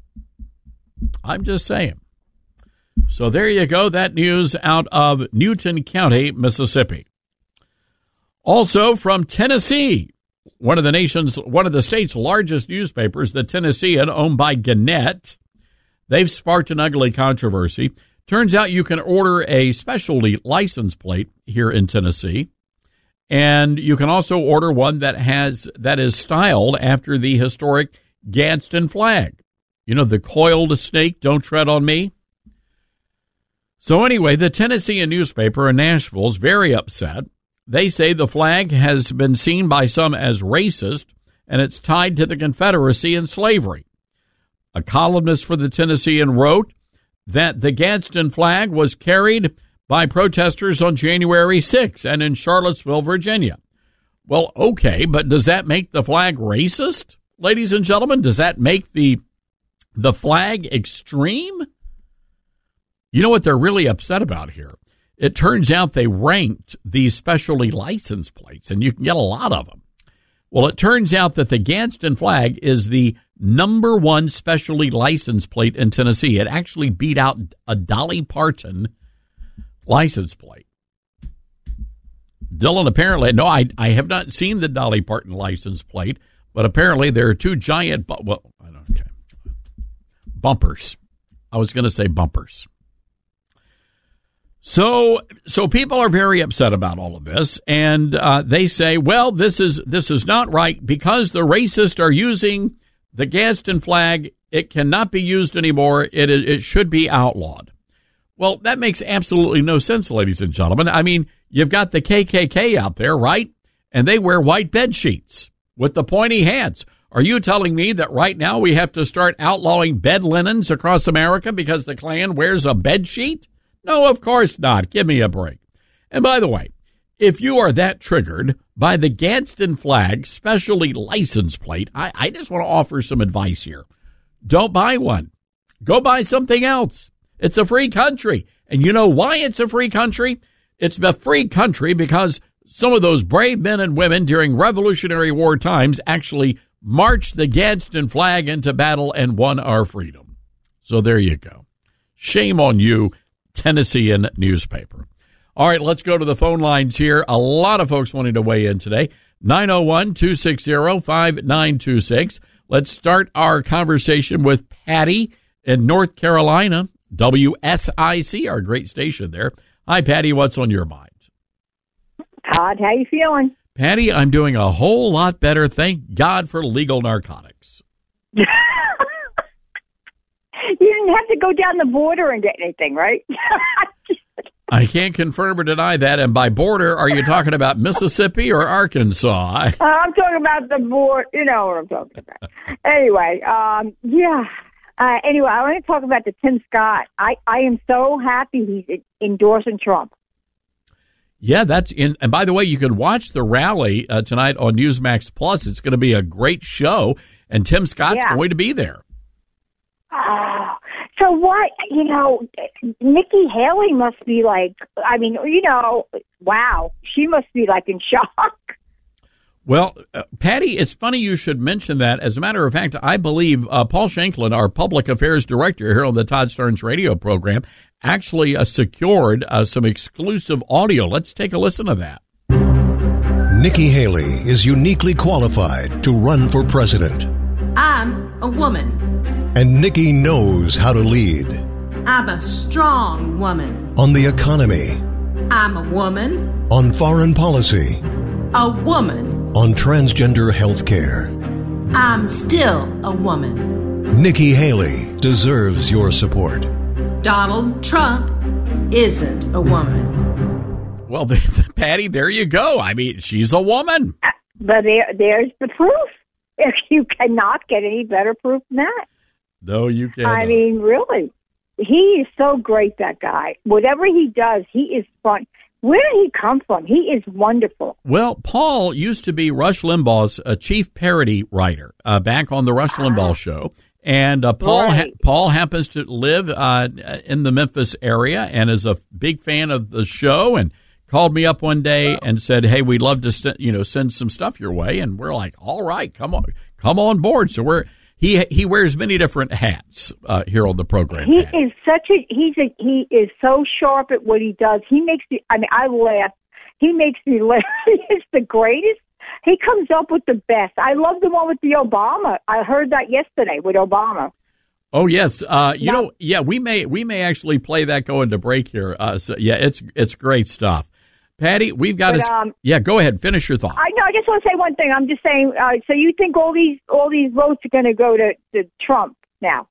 I'm just saying. So there you go, that news out of Newton County, Mississippi. Also from Tennessee, one of the nation's, one of the state's largest newspapers, the Tennessean, owned by Gannett. They've sparked an ugly controversy. Turns out you can order a specialty license plate here in Tennessee, and you can also order one that has that is styled after the historic Gadsden flag. You know, the coiled snake, don't tread on me. So anyway, the Tennessean newspaper in Nashville is very upset. They say the flag has been seen by some as racist, and it's tied to the Confederacy and slavery. A columnist for the Tennessean wrote that the Gadsden flag was carried by protesters on January sixth and in Charlottesville, Virginia. Well, okay, but does that make the flag racist, ladies and gentlemen? Does that make the the flag extreme? You know what they're really upset about here? It turns out they ranked these specialty license plates, and you can get a lot of them. Well, it turns out that the Gadsden flag is the number one specialty license plate in Tennessee. It actually beat out a Dolly Parton license plate. Dylan, apparently, no, I I have not seen the Dolly Parton license plate, but apparently there are two giant, bu- well, I don't okay, bumpers. I was going to say bumpers. So, so people are very upset about all of this, and uh, they say, well, this is this is not right because the racists are using the Gadsden flag. It cannot be used anymore. It it should be outlawed. Well, that makes absolutely no sense, ladies and gentlemen. I mean, you've got the K K K out there, right? And they wear white bed sheets with the pointy hats. Are you telling me that right now we have to start outlawing bed linens across America because the Klan wears a bed sheet? No, of course not. Give me a break. And by the way, if you are that triggered by the Gadsden flag specialty license plate, I, I just want to offer some advice here. Don't buy one. Go buy something else. It's a free country. And you know why it's a free country? It's a free country because some of those brave men and women during Revolutionary War times actually marched the Gadsden flag into battle and won our freedom. So there you go. Shame on you, Tennessean newspaper. All right, let's go to the phone lines here. A lot of folks wanting to weigh in today. nine oh one, two six zero, five nine two six. Let's start our conversation with Patty in North Carolina, W S I C, our great station there. Hi, Patty. What's on your mind? Todd, how you feeling? Patty, I'm doing a whole lot better. Thank God for legal narcotics. You didn't have to go down the border and get anything, right? I can't confirm or deny that. And by border, are you talking about Mississippi or Arkansas? Uh, I'm talking about the border. You know what I'm talking about. Anyway, um, yeah. Uh, anyway, I want to talk about the Tim Scott. I, I am so happy he's endorsing Trump. Yeah, that's in. And by the way, you can watch the rally uh, tonight on Newsmax Plus. It's going to be a great show, and Tim Scott's Yeah. going to be there. Oh, so what, you know, Nikki Haley must be like, I mean, you know, wow, she must be like in shock. Well, uh, Patty, it's funny you should mention that. As a matter of fact, I believe uh, Paul Shanklin, our public affairs director here on the Todd Starnes radio program, actually uh, secured uh, some exclusive audio. Let's take a listen to that. Nikki Haley is uniquely qualified to run for president. I'm a woman. And Nikki knows how to lead. I'm a strong woman. On the economy. I'm a woman. On foreign policy. A woman. On transgender health care. I'm still a woman. Nikki Haley deserves your support. Donald Trump isn't a woman. Well, Patty, there you go. I mean, she's a woman. But there, there's the proof. If you cannot get any better proof than that. No, you can't. I mean, really. He is so great, that guy. Whatever he does, he is fun. Where did he come from? He is wonderful. Well, Paul used to be Rush Limbaugh's uh, chief parody writer uh, back on the Rush Limbaugh show. And uh, Paul Right. ha- Paul happens to live uh, in the Memphis area and is a big fan of the show, and called me up one day and said, "Hey, we'd love to st- you know send some stuff your way." And we're like, "All right, come on, come on board." So we're he he wears many different hats uh, here on the program. He Patty. is such a he's a he is so sharp at what he does. He makes me. I mean, I laugh. He makes me laugh. He's the greatest. He comes up with the best. I love the one with the Obama. I heard that yesterday with Obama. Oh yes, uh, you Now- know, yeah, we may we may actually play that going to break here. Uh, so yeah, it's it's great stuff. Patty, we've got But, to. um, yeah, go ahead, finish your thought. I know. I just want to say one thing. I'm just saying. Uh, so you think all these all these votes are going to go to, to Trump now?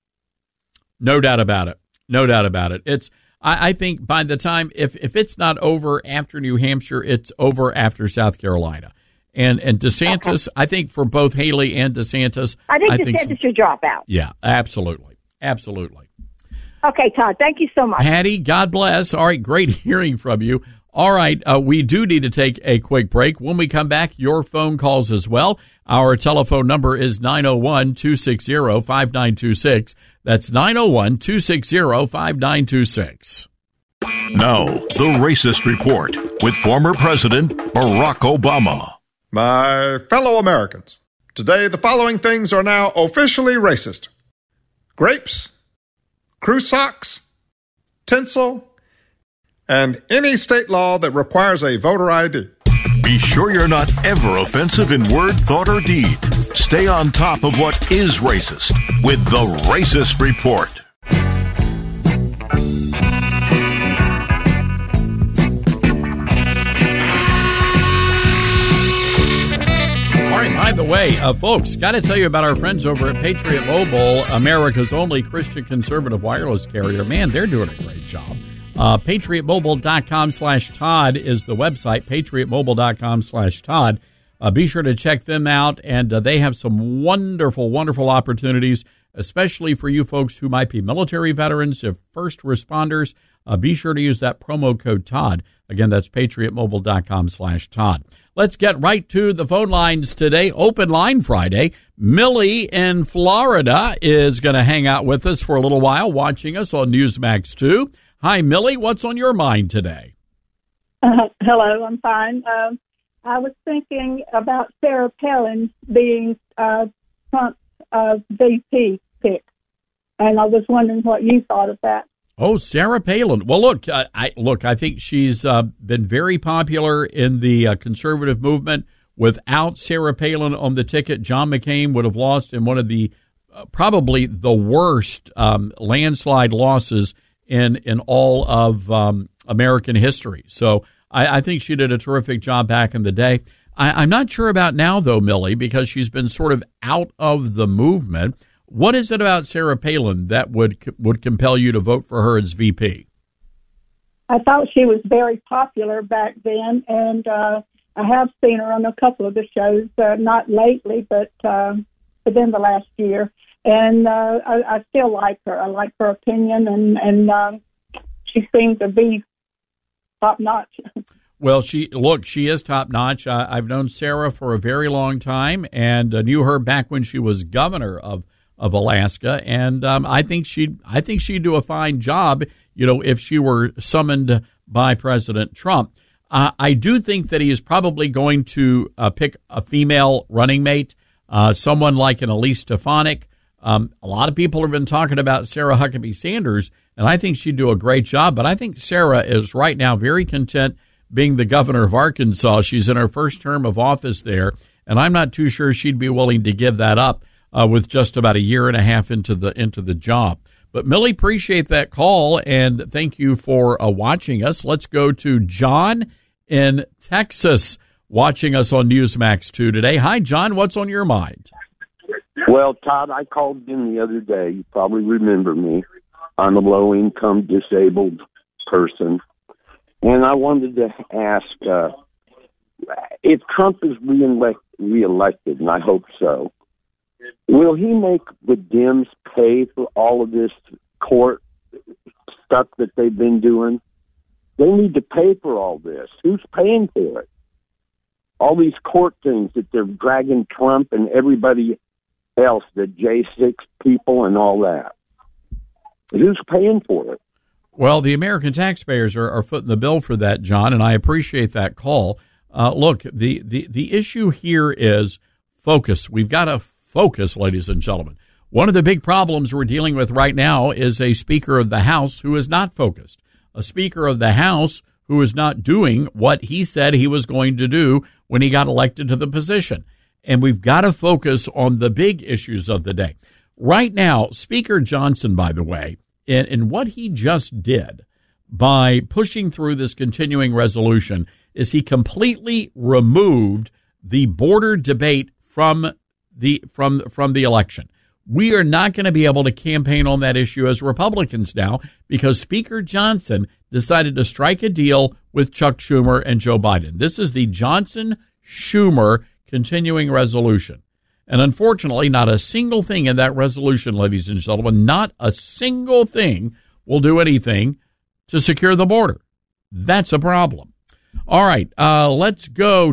No doubt about it. No doubt about it. It's. I, I think by the time if if it's not over after New Hampshire, it's over after South Carolina. And and DeSantis, okay. I think for both Haley and DeSantis, I think I DeSantis think, should drop out. Yeah, absolutely, absolutely. Okay, Todd. Thank you so much. Patty, God bless. All right, great hearing from you. All right, uh, we do need to take a quick break. When we come back, your phone calls as well. Our telephone number is nine oh one, two six zero, five nine two six. That's nine oh one, two six zero, five nine two six. Now, the Racist Report with former President Barack Obama. My fellow Americans, today the following things are now officially racist. Grapes, crew socks, tinsel, and any state law that requires a voter I D. Be sure you're not ever offensive in word, thought, or deed. Stay on top of what is racist with the Racist Report. By the way, uh, folks, got to tell you about our friends over at Patriot Mobile, America's only Christian conservative wireless carrier. Man, they're doing a great job. Uh, PatriotMobile.com slash Todd is the website, PatriotMobile.com slash Todd. Uh, be sure to check them out, and uh, they have some wonderful, wonderful opportunities, especially for you folks who might be military veterans, if first responders. Uh, be sure to use that promo code Todd. Again, that's PatriotMobile.com slash Todd. Let's get right to the phone lines today. Open Line Friday. Millie in Florida is going to hang out with us for a little while, watching us on Newsmax two. Hi, Millie. What's on your mind today? Uh, hello, I'm fine. Um, I was thinking about Sarah Palin being uh, Trump's uh, V P pick, and I was wondering what you thought of that. Oh, Sarah Palin. Well, look, uh, I look. I think she's uh, been very popular in the uh, conservative movement Without Sarah Palin on the ticket, John McCain would have lost in one of the uh, probably the worst um, landslide losses in in all of um, American history. So I, I think she did a terrific job back in the day. I, I'm not sure about now, though, Millie, because she's been sort of out of the movement. What is it about Sarah Palin that would would compel you to vote for her as V P? I thought she was very popular back then, and uh, I have seen her on a couple of the shows, uh, not lately, but uh, within the last year. And uh, I, I still like her. I like her opinion, and, and uh, she seems to be top-notch. Well, she look, she is top-notch. Uh, I've known Sarah for a very long time and uh, knew her back when she was governor of of Alaska, and um, I think she'd I think she'd do a fine job, you know, if she were summoned by President Trump. Uh, I do think that he is probably going to uh, pick a female running mate, uh, someone like an Elise Stefanik. Um, a lot of people have been talking about Sarah Huckabee Sanders, and I think she'd do a great job. But I think Sarah is right now very content being the governor of Arkansas. She's in her first term of office there, and I'm not too sure she'd be willing to give that up uh, with just about a year and a half into the into the job. But Millie, appreciate that call, and thank you for uh, watching us. Let's go to John in Texas, watching us on Newsmax two today. Hi, John. What's on your mind? Well, Todd, I called in the other day. You probably remember me. I'm a low-income disabled person. And I wanted to ask, uh, if Trump is re-elect- re-elected, and I hope so, will he make the Dems pay for all of this court stuff that they've been doing? They need to pay for all this. Who's paying for it? All these court things that they're dragging Trump and everybody else, the J six people and all that. Who's paying for it? Well, the American taxpayers are, are footing the bill for that, John, and I appreciate that call. Uh, look, the, the, the issue here is focus. We've got to focus, ladies and gentlemen. One of the big problems we're dealing with right now is a Speaker of the House who is not focused, a Speaker of the House who is not doing what he said he was going to do when he got elected to the position. And we've got to focus on the big issues of the day. Right now, Speaker Johnson, by the way, in, in what he just did by pushing through this continuing resolution is he completely removed the border debate from the from from the election. We are not going to be able to campaign on that issue as Republicans now because Speaker Johnson decided to strike a deal with Chuck Schumer and Joe Biden. This is the Johnson-Schumer continuing resolution. And unfortunately, not a single thing in that resolution, ladies and gentlemen, not a single thing will do anything to secure the border. That's a problem. All right, uh, let's go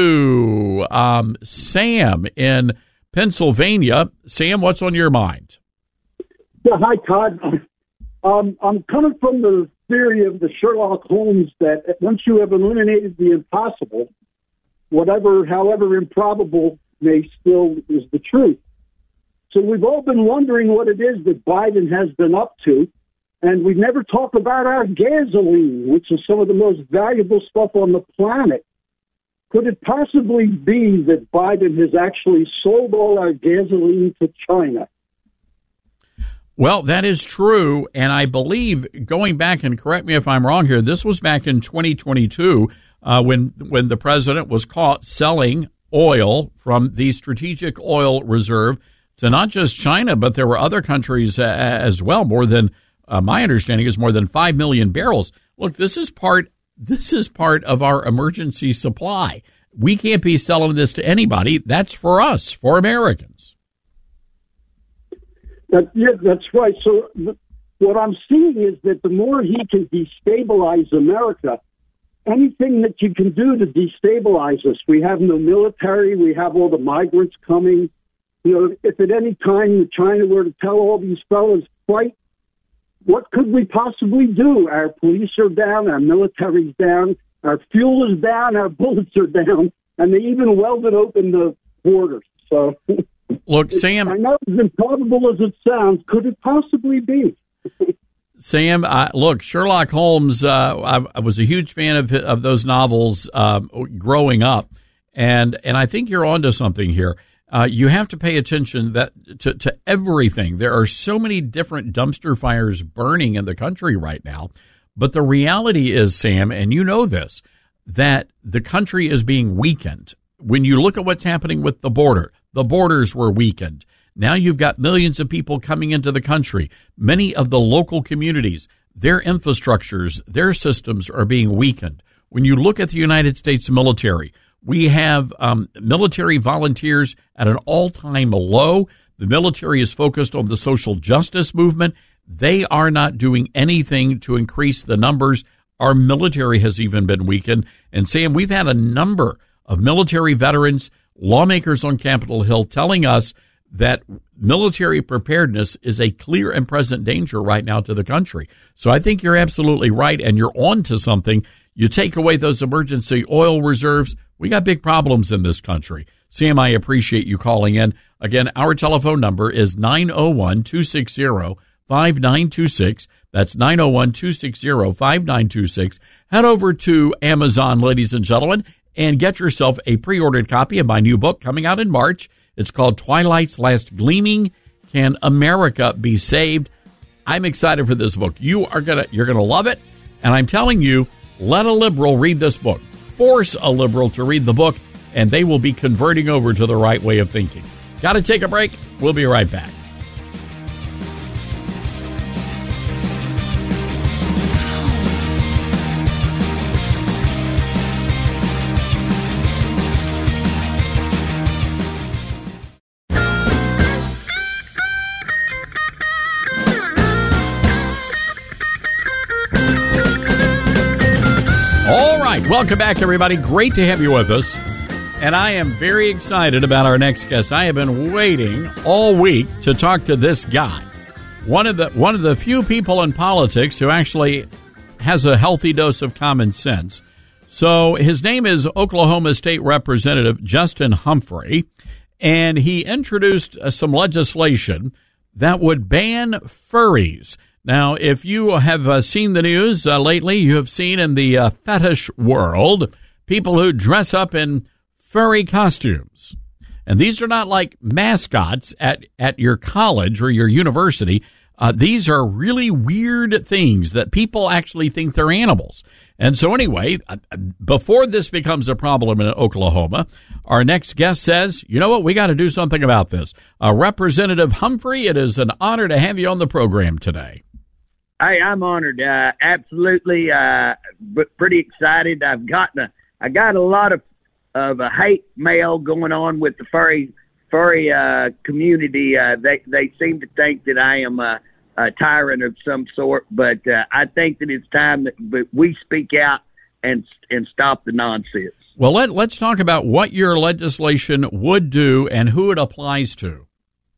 to um, Sam in Pennsylvania. Sam, what's on your mind? Yeah, hi, Todd. Um, I'm coming from the theory of the Sherlock Holmes that once you have eliminated the impossible, whatever, however improbable, may still is the truth. So we've all been wondering what it is that Biden has been up to, and we never talk about our gasoline, which is some of the most valuable stuff on the planet. Could it possibly be that Biden has actually sold all our gasoline to China? Well, that is true, and I believe, going back, and correct me if I'm wrong here, this was back in twenty twenty-two uh, when when the president was caught selling oil from the strategic oil reserve to not just China, but there were other countries uh, as well. More than, uh, my understanding is more than five million barrels. Look, this is part this is part of our emergency supply. We can't be selling this to anybody. That's for us, for Americans. That, yeah, that's right. So th- what I'm seeing is that the more he can destabilize America, anything that you can do to destabilize us. We have no military. We have all the migrants coming. You know, if at any time China were to tell all these fellas, fight, what could we possibly do? Our police are down, our military's down, our fuel is down, our bullets are down, and they even welded open the borders. So, look, Sam, I know as improbable as it sounds, could it possibly be? Sam, uh, look, Sherlock Holmes, uh, I, I was a huge fan of of those novels uh, growing up. And and I think you're onto something here. Uh, you have to pay attention that to, to everything. There are so many different dumpster fires burning in the country right now. But the reality is, Sam, and you know this, that the country is being weakened. When you look at what's happening with the border, the borders were weakened. Now you've got millions of people coming into the country. Many of the local communities, their infrastructures, their systems are being weakened. When you look at the United States military, we have um, military volunteers at an all-time low. The military is focused on the social justice movement. They are not doing anything to increase the numbers. Our military has even been weakened. And Sam, we've had a number of military veterans, lawmakers on Capitol Hill telling us that military preparedness is a clear and present danger right now to the country. So I think you're absolutely right, and you're on to something. You take away those emergency oil reserves, we got big problems in this country. Sam, I appreciate you calling in. Again, our telephone number is nine oh one, two six zero, five nine two six. That's nine oh one, two six zero, five nine two six. Head over to Amazon, ladies and gentlemen, and get yourself a pre-ordered copy of my new book coming out in March. It's called Twilight's Last Gleaming. Can America Be Saved? I'm excited for this book. You are gonna, you're gonna love it. And I'm telling you, let a liberal read this book. Force a liberal to read the book, and they will be converting over to the right way of thinking. Got to take a break. We'll be right back. Welcome back, everybody. Great to have you with us. And I am very excited about our next guest. I have been waiting all week to talk to this guy. One of the one of the few people in politics who actually has a healthy dose of common sense. So his name is Oklahoma State Representative Justin Humphrey, and he introduced uh, some legislation that would ban furries. Now, if you have uh, seen the news uh, lately, you have seen in the uh, fetish world people who dress up in furry costumes. And these are not like mascots at, at your college or your university. Uh, these are really weird things that people actually think they're animals. And so anyway, uh, before this becomes a problem in Oklahoma, our next guest says, you know what, we got to do something about this. Uh, Representative Humphrey, it is an honor to have you on the program today. Hey, I'm honored. Uh, absolutely, uh, but pretty excited. I've gotten a, I got a lot of of a hate mail going on with the furry furry uh, community. Uh, they they seem to think that I am a, a tyrant of some sort, but uh, I think that it's time that we speak out and and stop the nonsense. Well, let let's talk about what your legislation would do and who it applies to.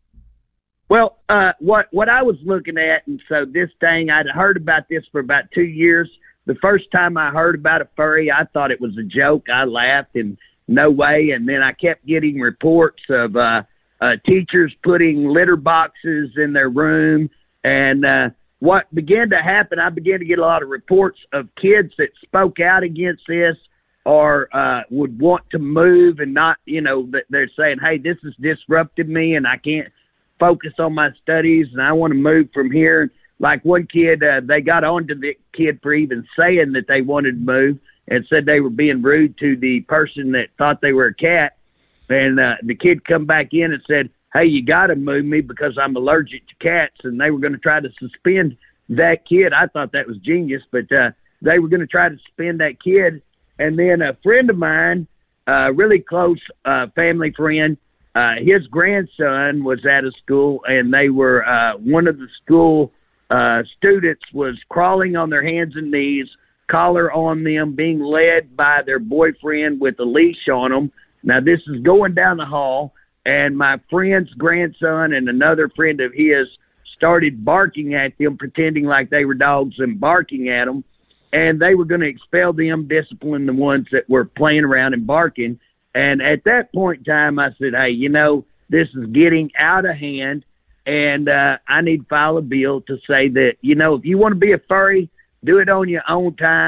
Well, uh, what what I was looking at, and so this thing, I'd heard about this for about two years. The first time I heard about a furry, I thought it was a joke. I laughed and no way. And then I kept getting reports of uh, uh, teachers putting litter boxes in their room. And uh, what began to happen, I began to get a lot of reports of kids that spoke out against this or uh, would want to move and not, you know, they're saying, hey, this has disrupted me and I can't focus on my studies and I want to move from here. Like one kid, uh, they got on to the kid for even saying that they wanted to move and said they were being rude to the person that thought they were a cat. And uh, the kid come back in and said, hey, you got to move me because I'm allergic to cats. And they were going to try to suspend that kid. I thought that was genius, but uh, they were going to try to suspend that kid. And then a friend of mine, a really close uh, family friend, Uh, his grandson was at a school, and they were uh, one of the school uh, students was crawling on their hands and knees, collar on them, being led by their boyfriend with a leash on them. Now, this is going down the hall, and my friend's grandson and another friend of his started barking at them, pretending like they were dogs and barking at them, and they were going to expel them, discipline the ones that were playing around and barking. And at that point in time, I said, hey, you know, this is getting out of hand, and uh, I need to file a bill to say that, you know, if you want to be a furry, do it on your own time.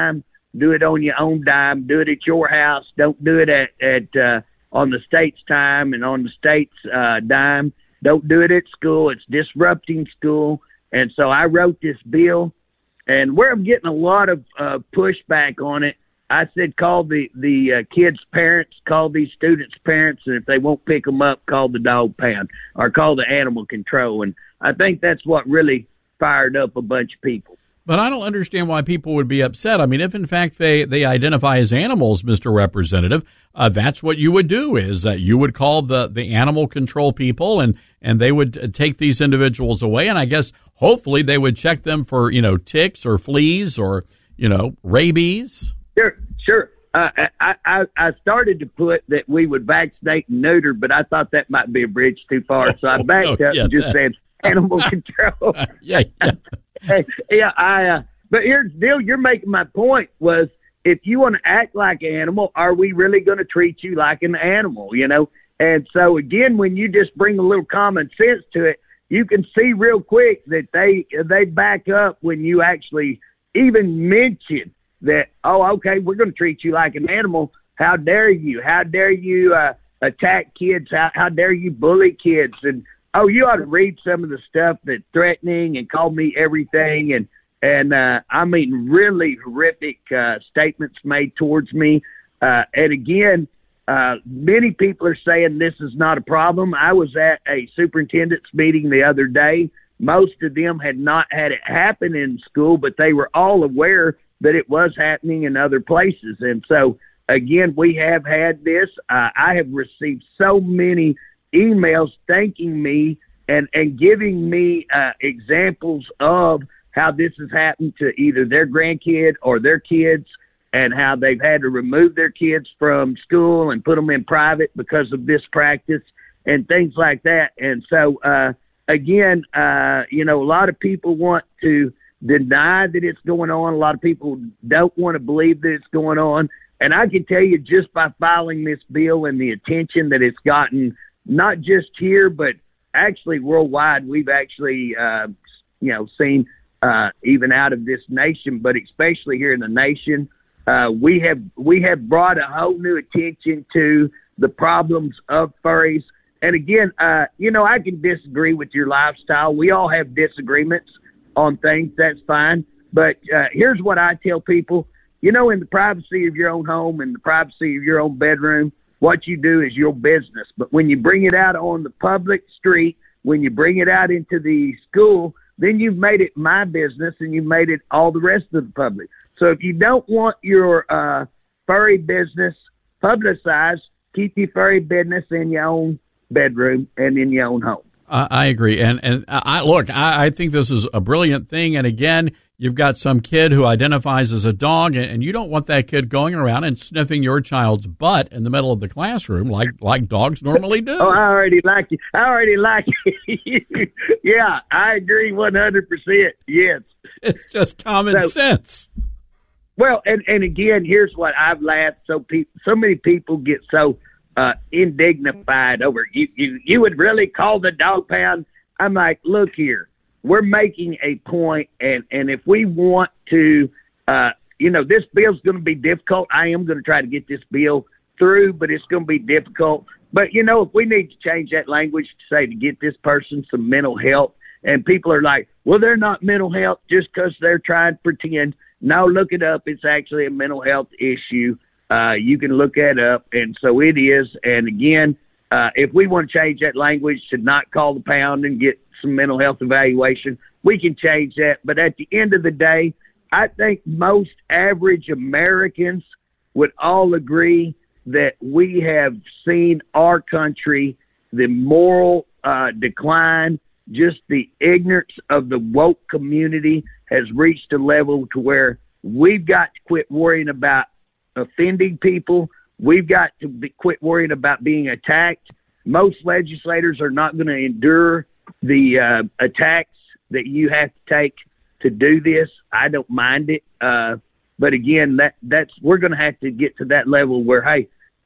Do it on your own dime. Do it at your house. Don't do it at, at uh, on the state's time and on the state's uh, dime. Don't do it at school. It's disrupting school. And so I wrote this bill, and where I'm getting a lot of uh, pushback on it, I said call the, the uh, kids' parents, call these students' parents, and if they won't pick them up, call the dog pound or call the animal control. And I think that's what really fired up a bunch of people. But I don't understand why people would be upset. I mean, if in fact they, they identify as animals, Mister Representative, uh, that's what you would do, is that you would call the, the animal control people, and, and they would uh, take these individuals away. And I guess hopefully they would check them for, you know, ticks or fleas or, you know, rabies. Sure, sure. Uh, I, I, I started to put that we would vaccinate and neuter, but I thought that might be a bridge too far. So I backed oh, up yeah, and just that. said animal control. yeah, yeah. yeah, I. Uh, but here's the deal: you're making my point. Was if you want to act like an animal, are we really going to treat you like an animal? You know. And so again, when you just bring a little common sense to it, you can see real quick that they they back up when you actually even mention that. Oh, okay, we're going to treat you like an animal. How dare you? How dare you uh, attack kids? How, how dare you bully kids? And oh, you ought to read some of the stuff that's threatening and call me everything. And, and uh, I mean, really horrific uh, statements made towards me. Uh, and again, uh, many people are saying this is not a problem. I was at a superintendent's meeting the other day. Most of them had not had it happen in school, but they were all aware that it was happening in other places. And so, again, we have had this. Uh, I have received so many emails thanking me and, and giving me uh, examples of how this has happened to either their grandkid or their kids, and how they've had to remove their kids from school and put them in private because of this practice and things like that. And so, uh, again, uh, you know, a lot of people want to deny that it's going on. A lot of people don't want to believe that it's going on. And I can tell you, just by filing this bill and the attention that it's gotten, not just here, but actually worldwide, we've actually, uh, you know, seen uh, even out of this nation, but especially here in the nation, uh, we have we have brought a whole new attention to the problems of furries. And again, uh, you know, I can disagree with your lifestyle. We all have disagreements on things. That's fine. But uh, here's what I tell people. You know, in the privacy of your own home, in the privacy of your own bedroom, what you do is your business. But when you bring it out on the public street, when you bring it out into the school, then you've made it my business and you've made it all the rest of the public. So if you don't want your uh, furry business publicized, keep your furry business in your own bedroom and in your own home. Uh, I agree. And, and I look, I, I think this is a brilliant thing. And again, you've got some kid who identifies as a dog, and, and you don't want that kid going around and sniffing your child's butt in the middle of the classroom like, like dogs normally do. Oh, I already like you. I already like you. Yeah, I agree one hundred percent. Yes. It's just common so, sense. Well, and, and again, here's what I've laughed. So pe- so many people get so uh, indignified over you, you. You would really call the dog pound? I'm like, look here. We're making a point, and, and if we want to, uh, you know, this bill's going to be difficult. I am going to try to get this bill through, but it's going to be difficult. But, you know, if we need to change that language to say to get this person some mental health, and people are like, well, they're not mental health just because they're trying to pretend. No, look it up. It's actually a mental health issue. Uh, you can look that up, and so it is. And, again, uh, if we want to change that language to not call the pound and get some mental health evaluation, we can change that. But at the end of the day, I think most average Americans would all agree that we have seen our country, the moral uh, decline, just the ignorance of the woke community has reached a level to where we've got to quit worrying about offending people. We've got to be, quit worrying about being attacked. Most legislators are not going to endure the uh, attacks that you have to take to do this. I don't mind it. Uh, but again, that that's, we're going to have to get to that level where, hey,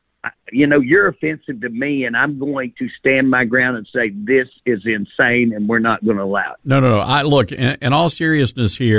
you know, you're offensive to me, and I'm going to stand my ground and say this is insane, and we're not going to allow it. No, no, no. I look, in, in all seriousness here,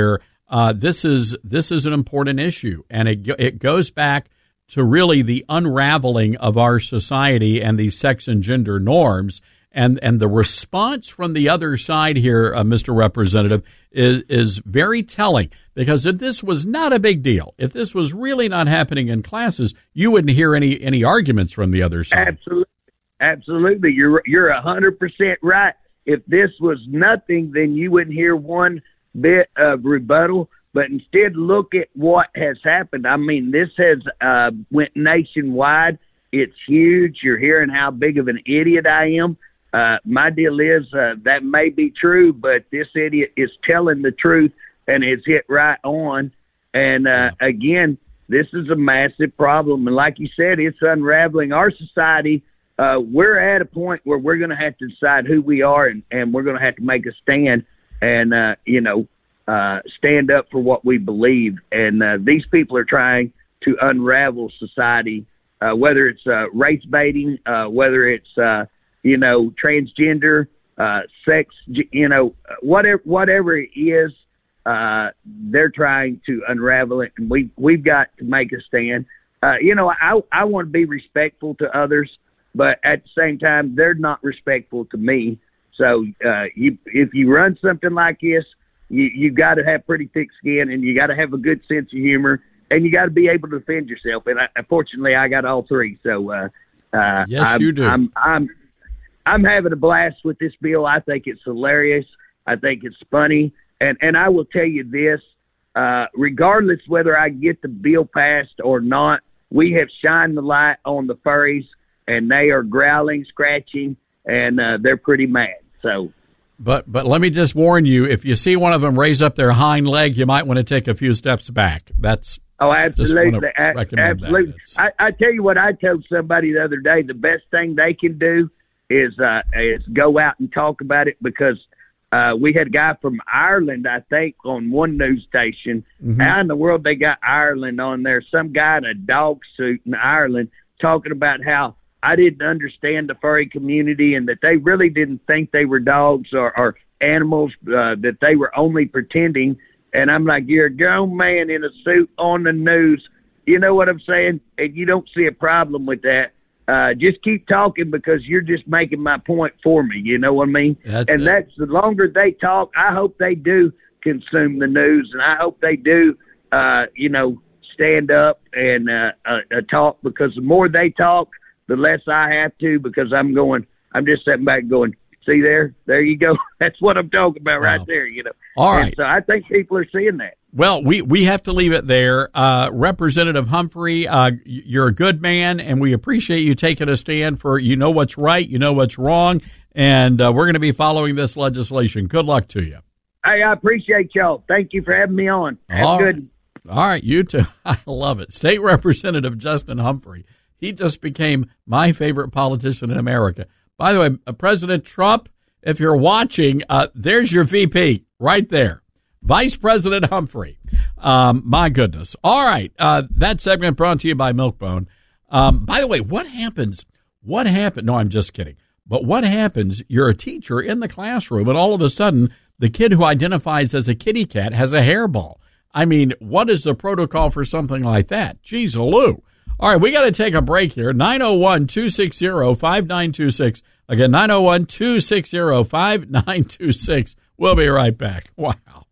uh, this is this is an important issue, and it it goes back to really the unraveling of our society and these sex and gender norms. And and the response from the other side here, uh, Mister Representative, is is very telling, because if this was not a big deal, if this was really not happening in classes, you wouldn't hear any any arguments from the other side. Absolutely, absolutely. You're you're a hundred percent right. If this was nothing, then you wouldn't hear one bit of rebuttal. But instead, look at what has happened. I mean, this has uh, went nationwide. It's huge. You're hearing how big of an idiot I am. Uh, my deal is uh, that may be true, but this idiot is telling the truth, and it's hit right on. And uh, again, this is a massive problem. And like you said, it's unraveling our society. Uh, we're at a point where we're going to have to decide who we are, and, and we're going to have to make a stand and, uh, you know, uh, stand up for what we believe. And uh, these people are trying to unravel society, uh, whether it's uh, race baiting, uh, whether it's uh, you know, transgender, uh, sex, you know, whatever, whatever it is, uh, they're trying to unravel it, and we, we've got to make a stand. Uh, you know, I, I want to be respectful to others, but at the same time, they're not respectful to me. So, uh, you, if you run something like this, you, you got to have pretty thick skin, and you got to have a good sense of humor, and you got to be able to defend yourself. And I, unfortunately, I got all three. So, uh, uh, yes, I'm, you do. I'm, I'm, I'm having a blast with this bill. I think it's hilarious. I think it's funny. And and I will tell you this, uh, regardless whether I get the bill passed or not, we have shined the light on the furries, and they are growling, scratching, and uh, they're pretty mad. So, But but let me just warn you, if you see one of them raise up their hind leg, you might want to take a few steps back. That's Oh, absolutely. A, absolutely. I, I tell you what, I told somebody the other day, the best thing they can do is uh, is go out and talk about it, because uh, we had a guy from Ireland, I think, on one news station. Mm-hmm. How in the world they got Ireland on there? Some guy in a dog suit in Ireland talking about how I didn't understand the furry community, and that they really didn't think they were dogs or, or animals, uh, that they were only pretending. And I'm like, you're a grown man in a suit on the news. You know what I'm saying? And you don't see a problem with that. Uh, just keep talking, because you're just making my point for me. You know what I mean? That's and it. that's the longer they talk, I hope they do consume the news, and I hope they do, uh, you know, stand up and uh, uh, uh, talk, because the more they talk, the less I have to, because I'm going, I'm just sitting back going, see there, there you go. That's what I'm talking about wow. right there, you know. All right. And so I think people are seeing that. Well, we, we have to leave it there. Uh, Representative Humphrey, uh, you're a good man, and we appreciate you taking a stand for, you know what's right, you know what's wrong, and uh, we're going to be following this legislation. Good luck to you. Hey, I appreciate y'all. Thank you for having me on. Have All good. Right. All right, you too. I love it. State Representative Justin Humphrey. He just became my favorite politician in America. By the way, uh, President Trump, if you're watching, uh, there's your V P right there. Vice President Humphrey. Um, my goodness. All right. Uh, that segment brought to you by Milkbone. Um, by the way, what happens? What happened? No, I'm just kidding. But what happens? You're a teacher in the classroom, and all of a sudden, the kid who identifies as a kitty cat has a hairball. I mean, what is the protocol for something like that? Jeez, Lou. All right, we got to take a break here. nine oh one, two six zero, five nine two six. Again, nine oh one, two six zero, five nine two six. We'll be right back. Wow.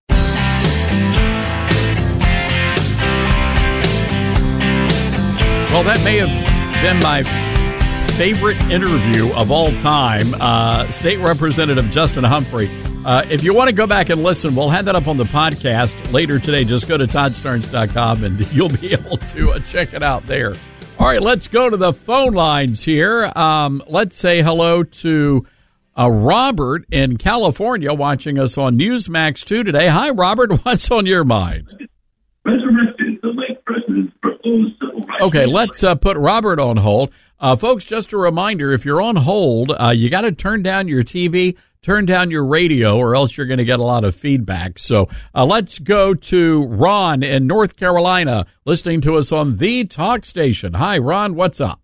Well, that may have been my favorite interview of all time, uh, State Representative Justin Humphrey. Uh, if you want to go back and listen, we'll have that up on the podcast later today. Just go to todd stearns dot com and you'll be able to uh, check it out there. All right, let's go to the phone lines here. Um, let's say hello to uh, Robert in California watching us on Newsmax two today. Hi, Robert. What's on your mind? Resurrected the late president's proposed civil rights. Okay, let's uh, put Robert on hold. Uh, folks, just a reminder, if you're on hold, uh, you got to turn down your T V, turn down your radio, or else you're going to get a lot of feedback. So uh, let's go to Ron in North Carolina, listening to us on the talk station. Hi, Ron, what's up?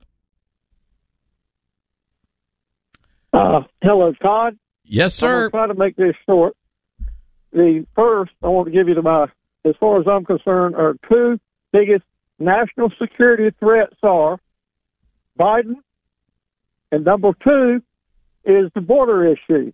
Uh, hello, Todd. Yes, sir. I'm going to try to make this short. The first, I want to give you to my as far as I'm concerned, our two biggest national security threats are Biden, and number two is the border issue.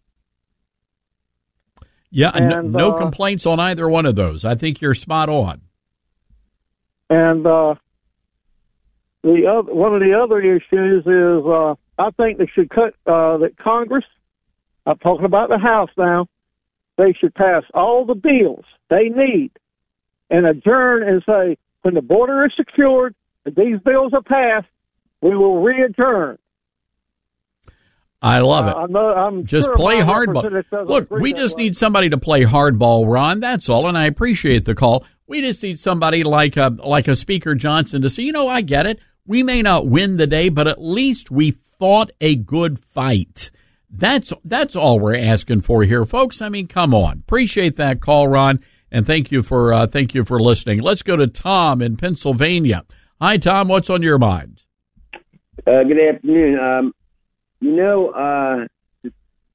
Yeah, and, no, no uh, complaints on either one of those. I think you're spot on. And uh, the other, one of the other issues is uh, I think they should cut uh, that Congress. I'm talking about the House now. They should pass all the bills they need and adjourn and say, when the border is secured and these bills are passed, we will re-adjourn. I love it. Uh, I'm not, I'm just sure play my hardball. representative doesn't Look, agree we that just way. need somebody to play hardball, Ron. That's all, and I appreciate the call. We just need somebody like a, like a Speaker Johnson to say, you know, I get it. We may not win the day, but at least we fought a good fight. That's that's all we're asking for here, folks. I mean, come on. Appreciate that call, Ron, and thank you for uh, thank you for listening. Let's go to Tom in Pennsylvania. Hi, Tom. What's on your mind? Uh, good afternoon. Um, you know, uh,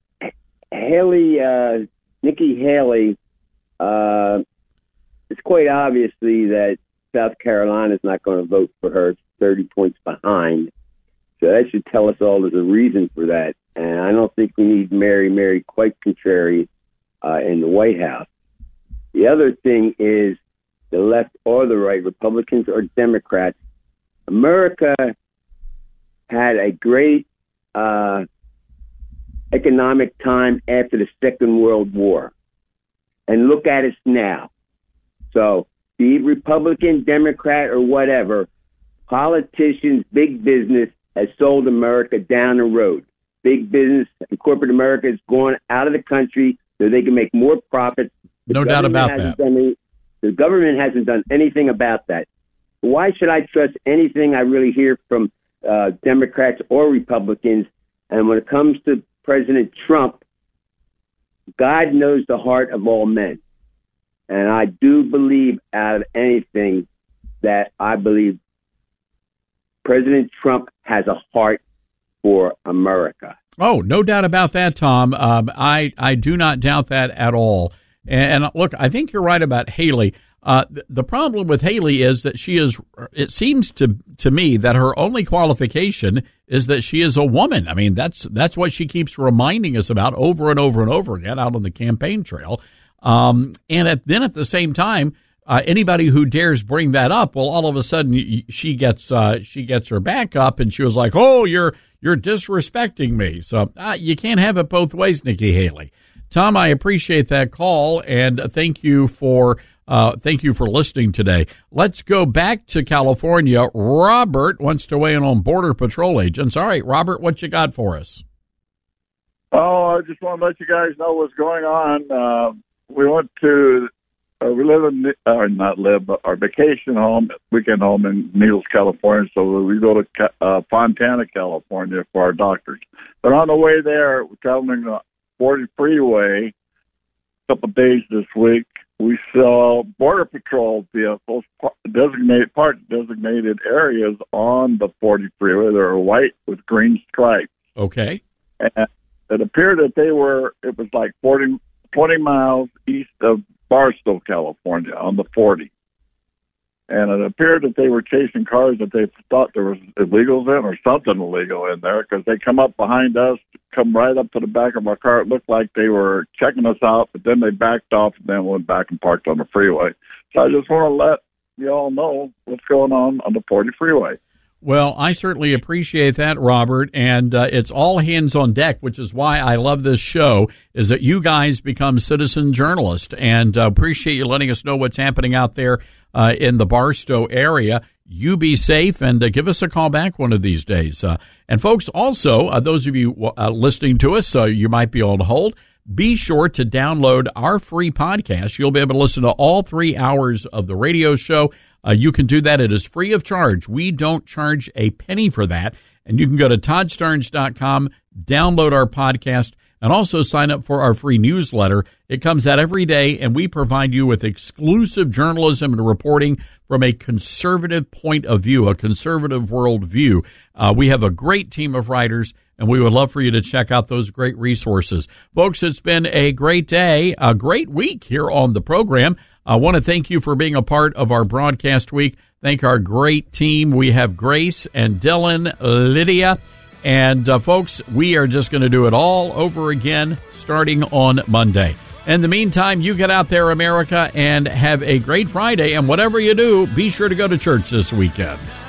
Haley, uh, Nikki Haley, uh, it's quite obviously that South Carolina is not going to vote for her. It's thirty points behind. So that should tell us all there's a reason for that. And I don't think we need Mary, Mary quite contrary uh, in the White House. The other thing is the left or the right, Republicans or Democrats. America had a great uh, economic time after the Second World War. And look at us now. So be it Republican, Democrat, or whatever, politicians, big business has sold America down the road. Big business and corporate America has gone out of the country so they can make more profits. The No doubt about government hasn't that. done any- the government hasn't done anything about that. Why should I trust anything I really hear from uh, Democrats or Republicans? And when it comes to President Trump, God knows the heart of all men. And I do believe out of anything that I believe President Trump has a heart for America. Oh, no doubt about that, Tom. Um, I, I do not doubt that at all. And, and look, I think you're right about Haley. Uh, th- the problem with Haley is that she is, it seems to, to me that her only qualification is that she is a woman. I mean, that's, that's what she keeps reminding us about over and over and over again out on the campaign trail. Um, and at, then at the same time, Uh, anybody who dares bring that up, well, all of a sudden y- she gets uh, she gets her back up, and she was like, "Oh, you're you're disrespecting me." So uh, you can't have it both ways, Nikki Haley. Tom, I appreciate that call, and thank you for uh, thank you for listening today. Let's go back to California. Robert wants to weigh in on Border Patrol agents. All right, Robert, what you got for us? Oh, I just want to let you guys know what's going on. Uh, we went to. Uh, we live in, or not live, but our vacation home, weekend home in Needles, California. So we go to uh, Fontana, California for our doctors. But on the way there, we're traveling the forty freeway a couple of days this week. We saw Border Patrol vehicles, designated part designated areas on the forty freeway. They were white with green stripes. Okay. And it appeared that they were, it was like forty, twenty miles east of Barstow, California, on the forty. And it appeared that they were chasing cars that they thought there was illegals in or something illegal in there, because they come up behind us, come right up to the back of our car. It looked like they were checking us out, but then they backed off and then went back and parked on the freeway. So I just want to let you all know what's going on on the forty freeway. Well, I certainly appreciate that, Robert, and uh, it's all hands on deck, which is why I love this show, is that you guys become citizen journalists, and uh, appreciate you letting us know what's happening out there uh, in the Barstow area. You be safe, and uh, give us a call back one of these days. Uh, and folks, also, uh, those of you uh, listening to us, uh, you might be on hold, be sure to download our free podcast. You'll be able to listen to all three hours of the radio show. Uh, you can do that. It is free of charge. We don't charge a penny for that. And you can go to todd starnes dot com, download our podcast, and also sign up for our free newsletter. It comes out every day, and we provide you with exclusive journalism and reporting from a conservative point of view, a conservative worldview. Uh, we have a great team of writers, and we would love for you to check out those great resources. Folks, it's been a great day, a great week here on the program. I want to thank you for being a part of our broadcast week. Thank our great team. We have Grace and Dylan, Lydia, and uh, folks, we are just going to do it all over again starting on Monday. In the meantime, you get out there, America, and have a great Friday. And whatever you do, be sure to go to church this weekend.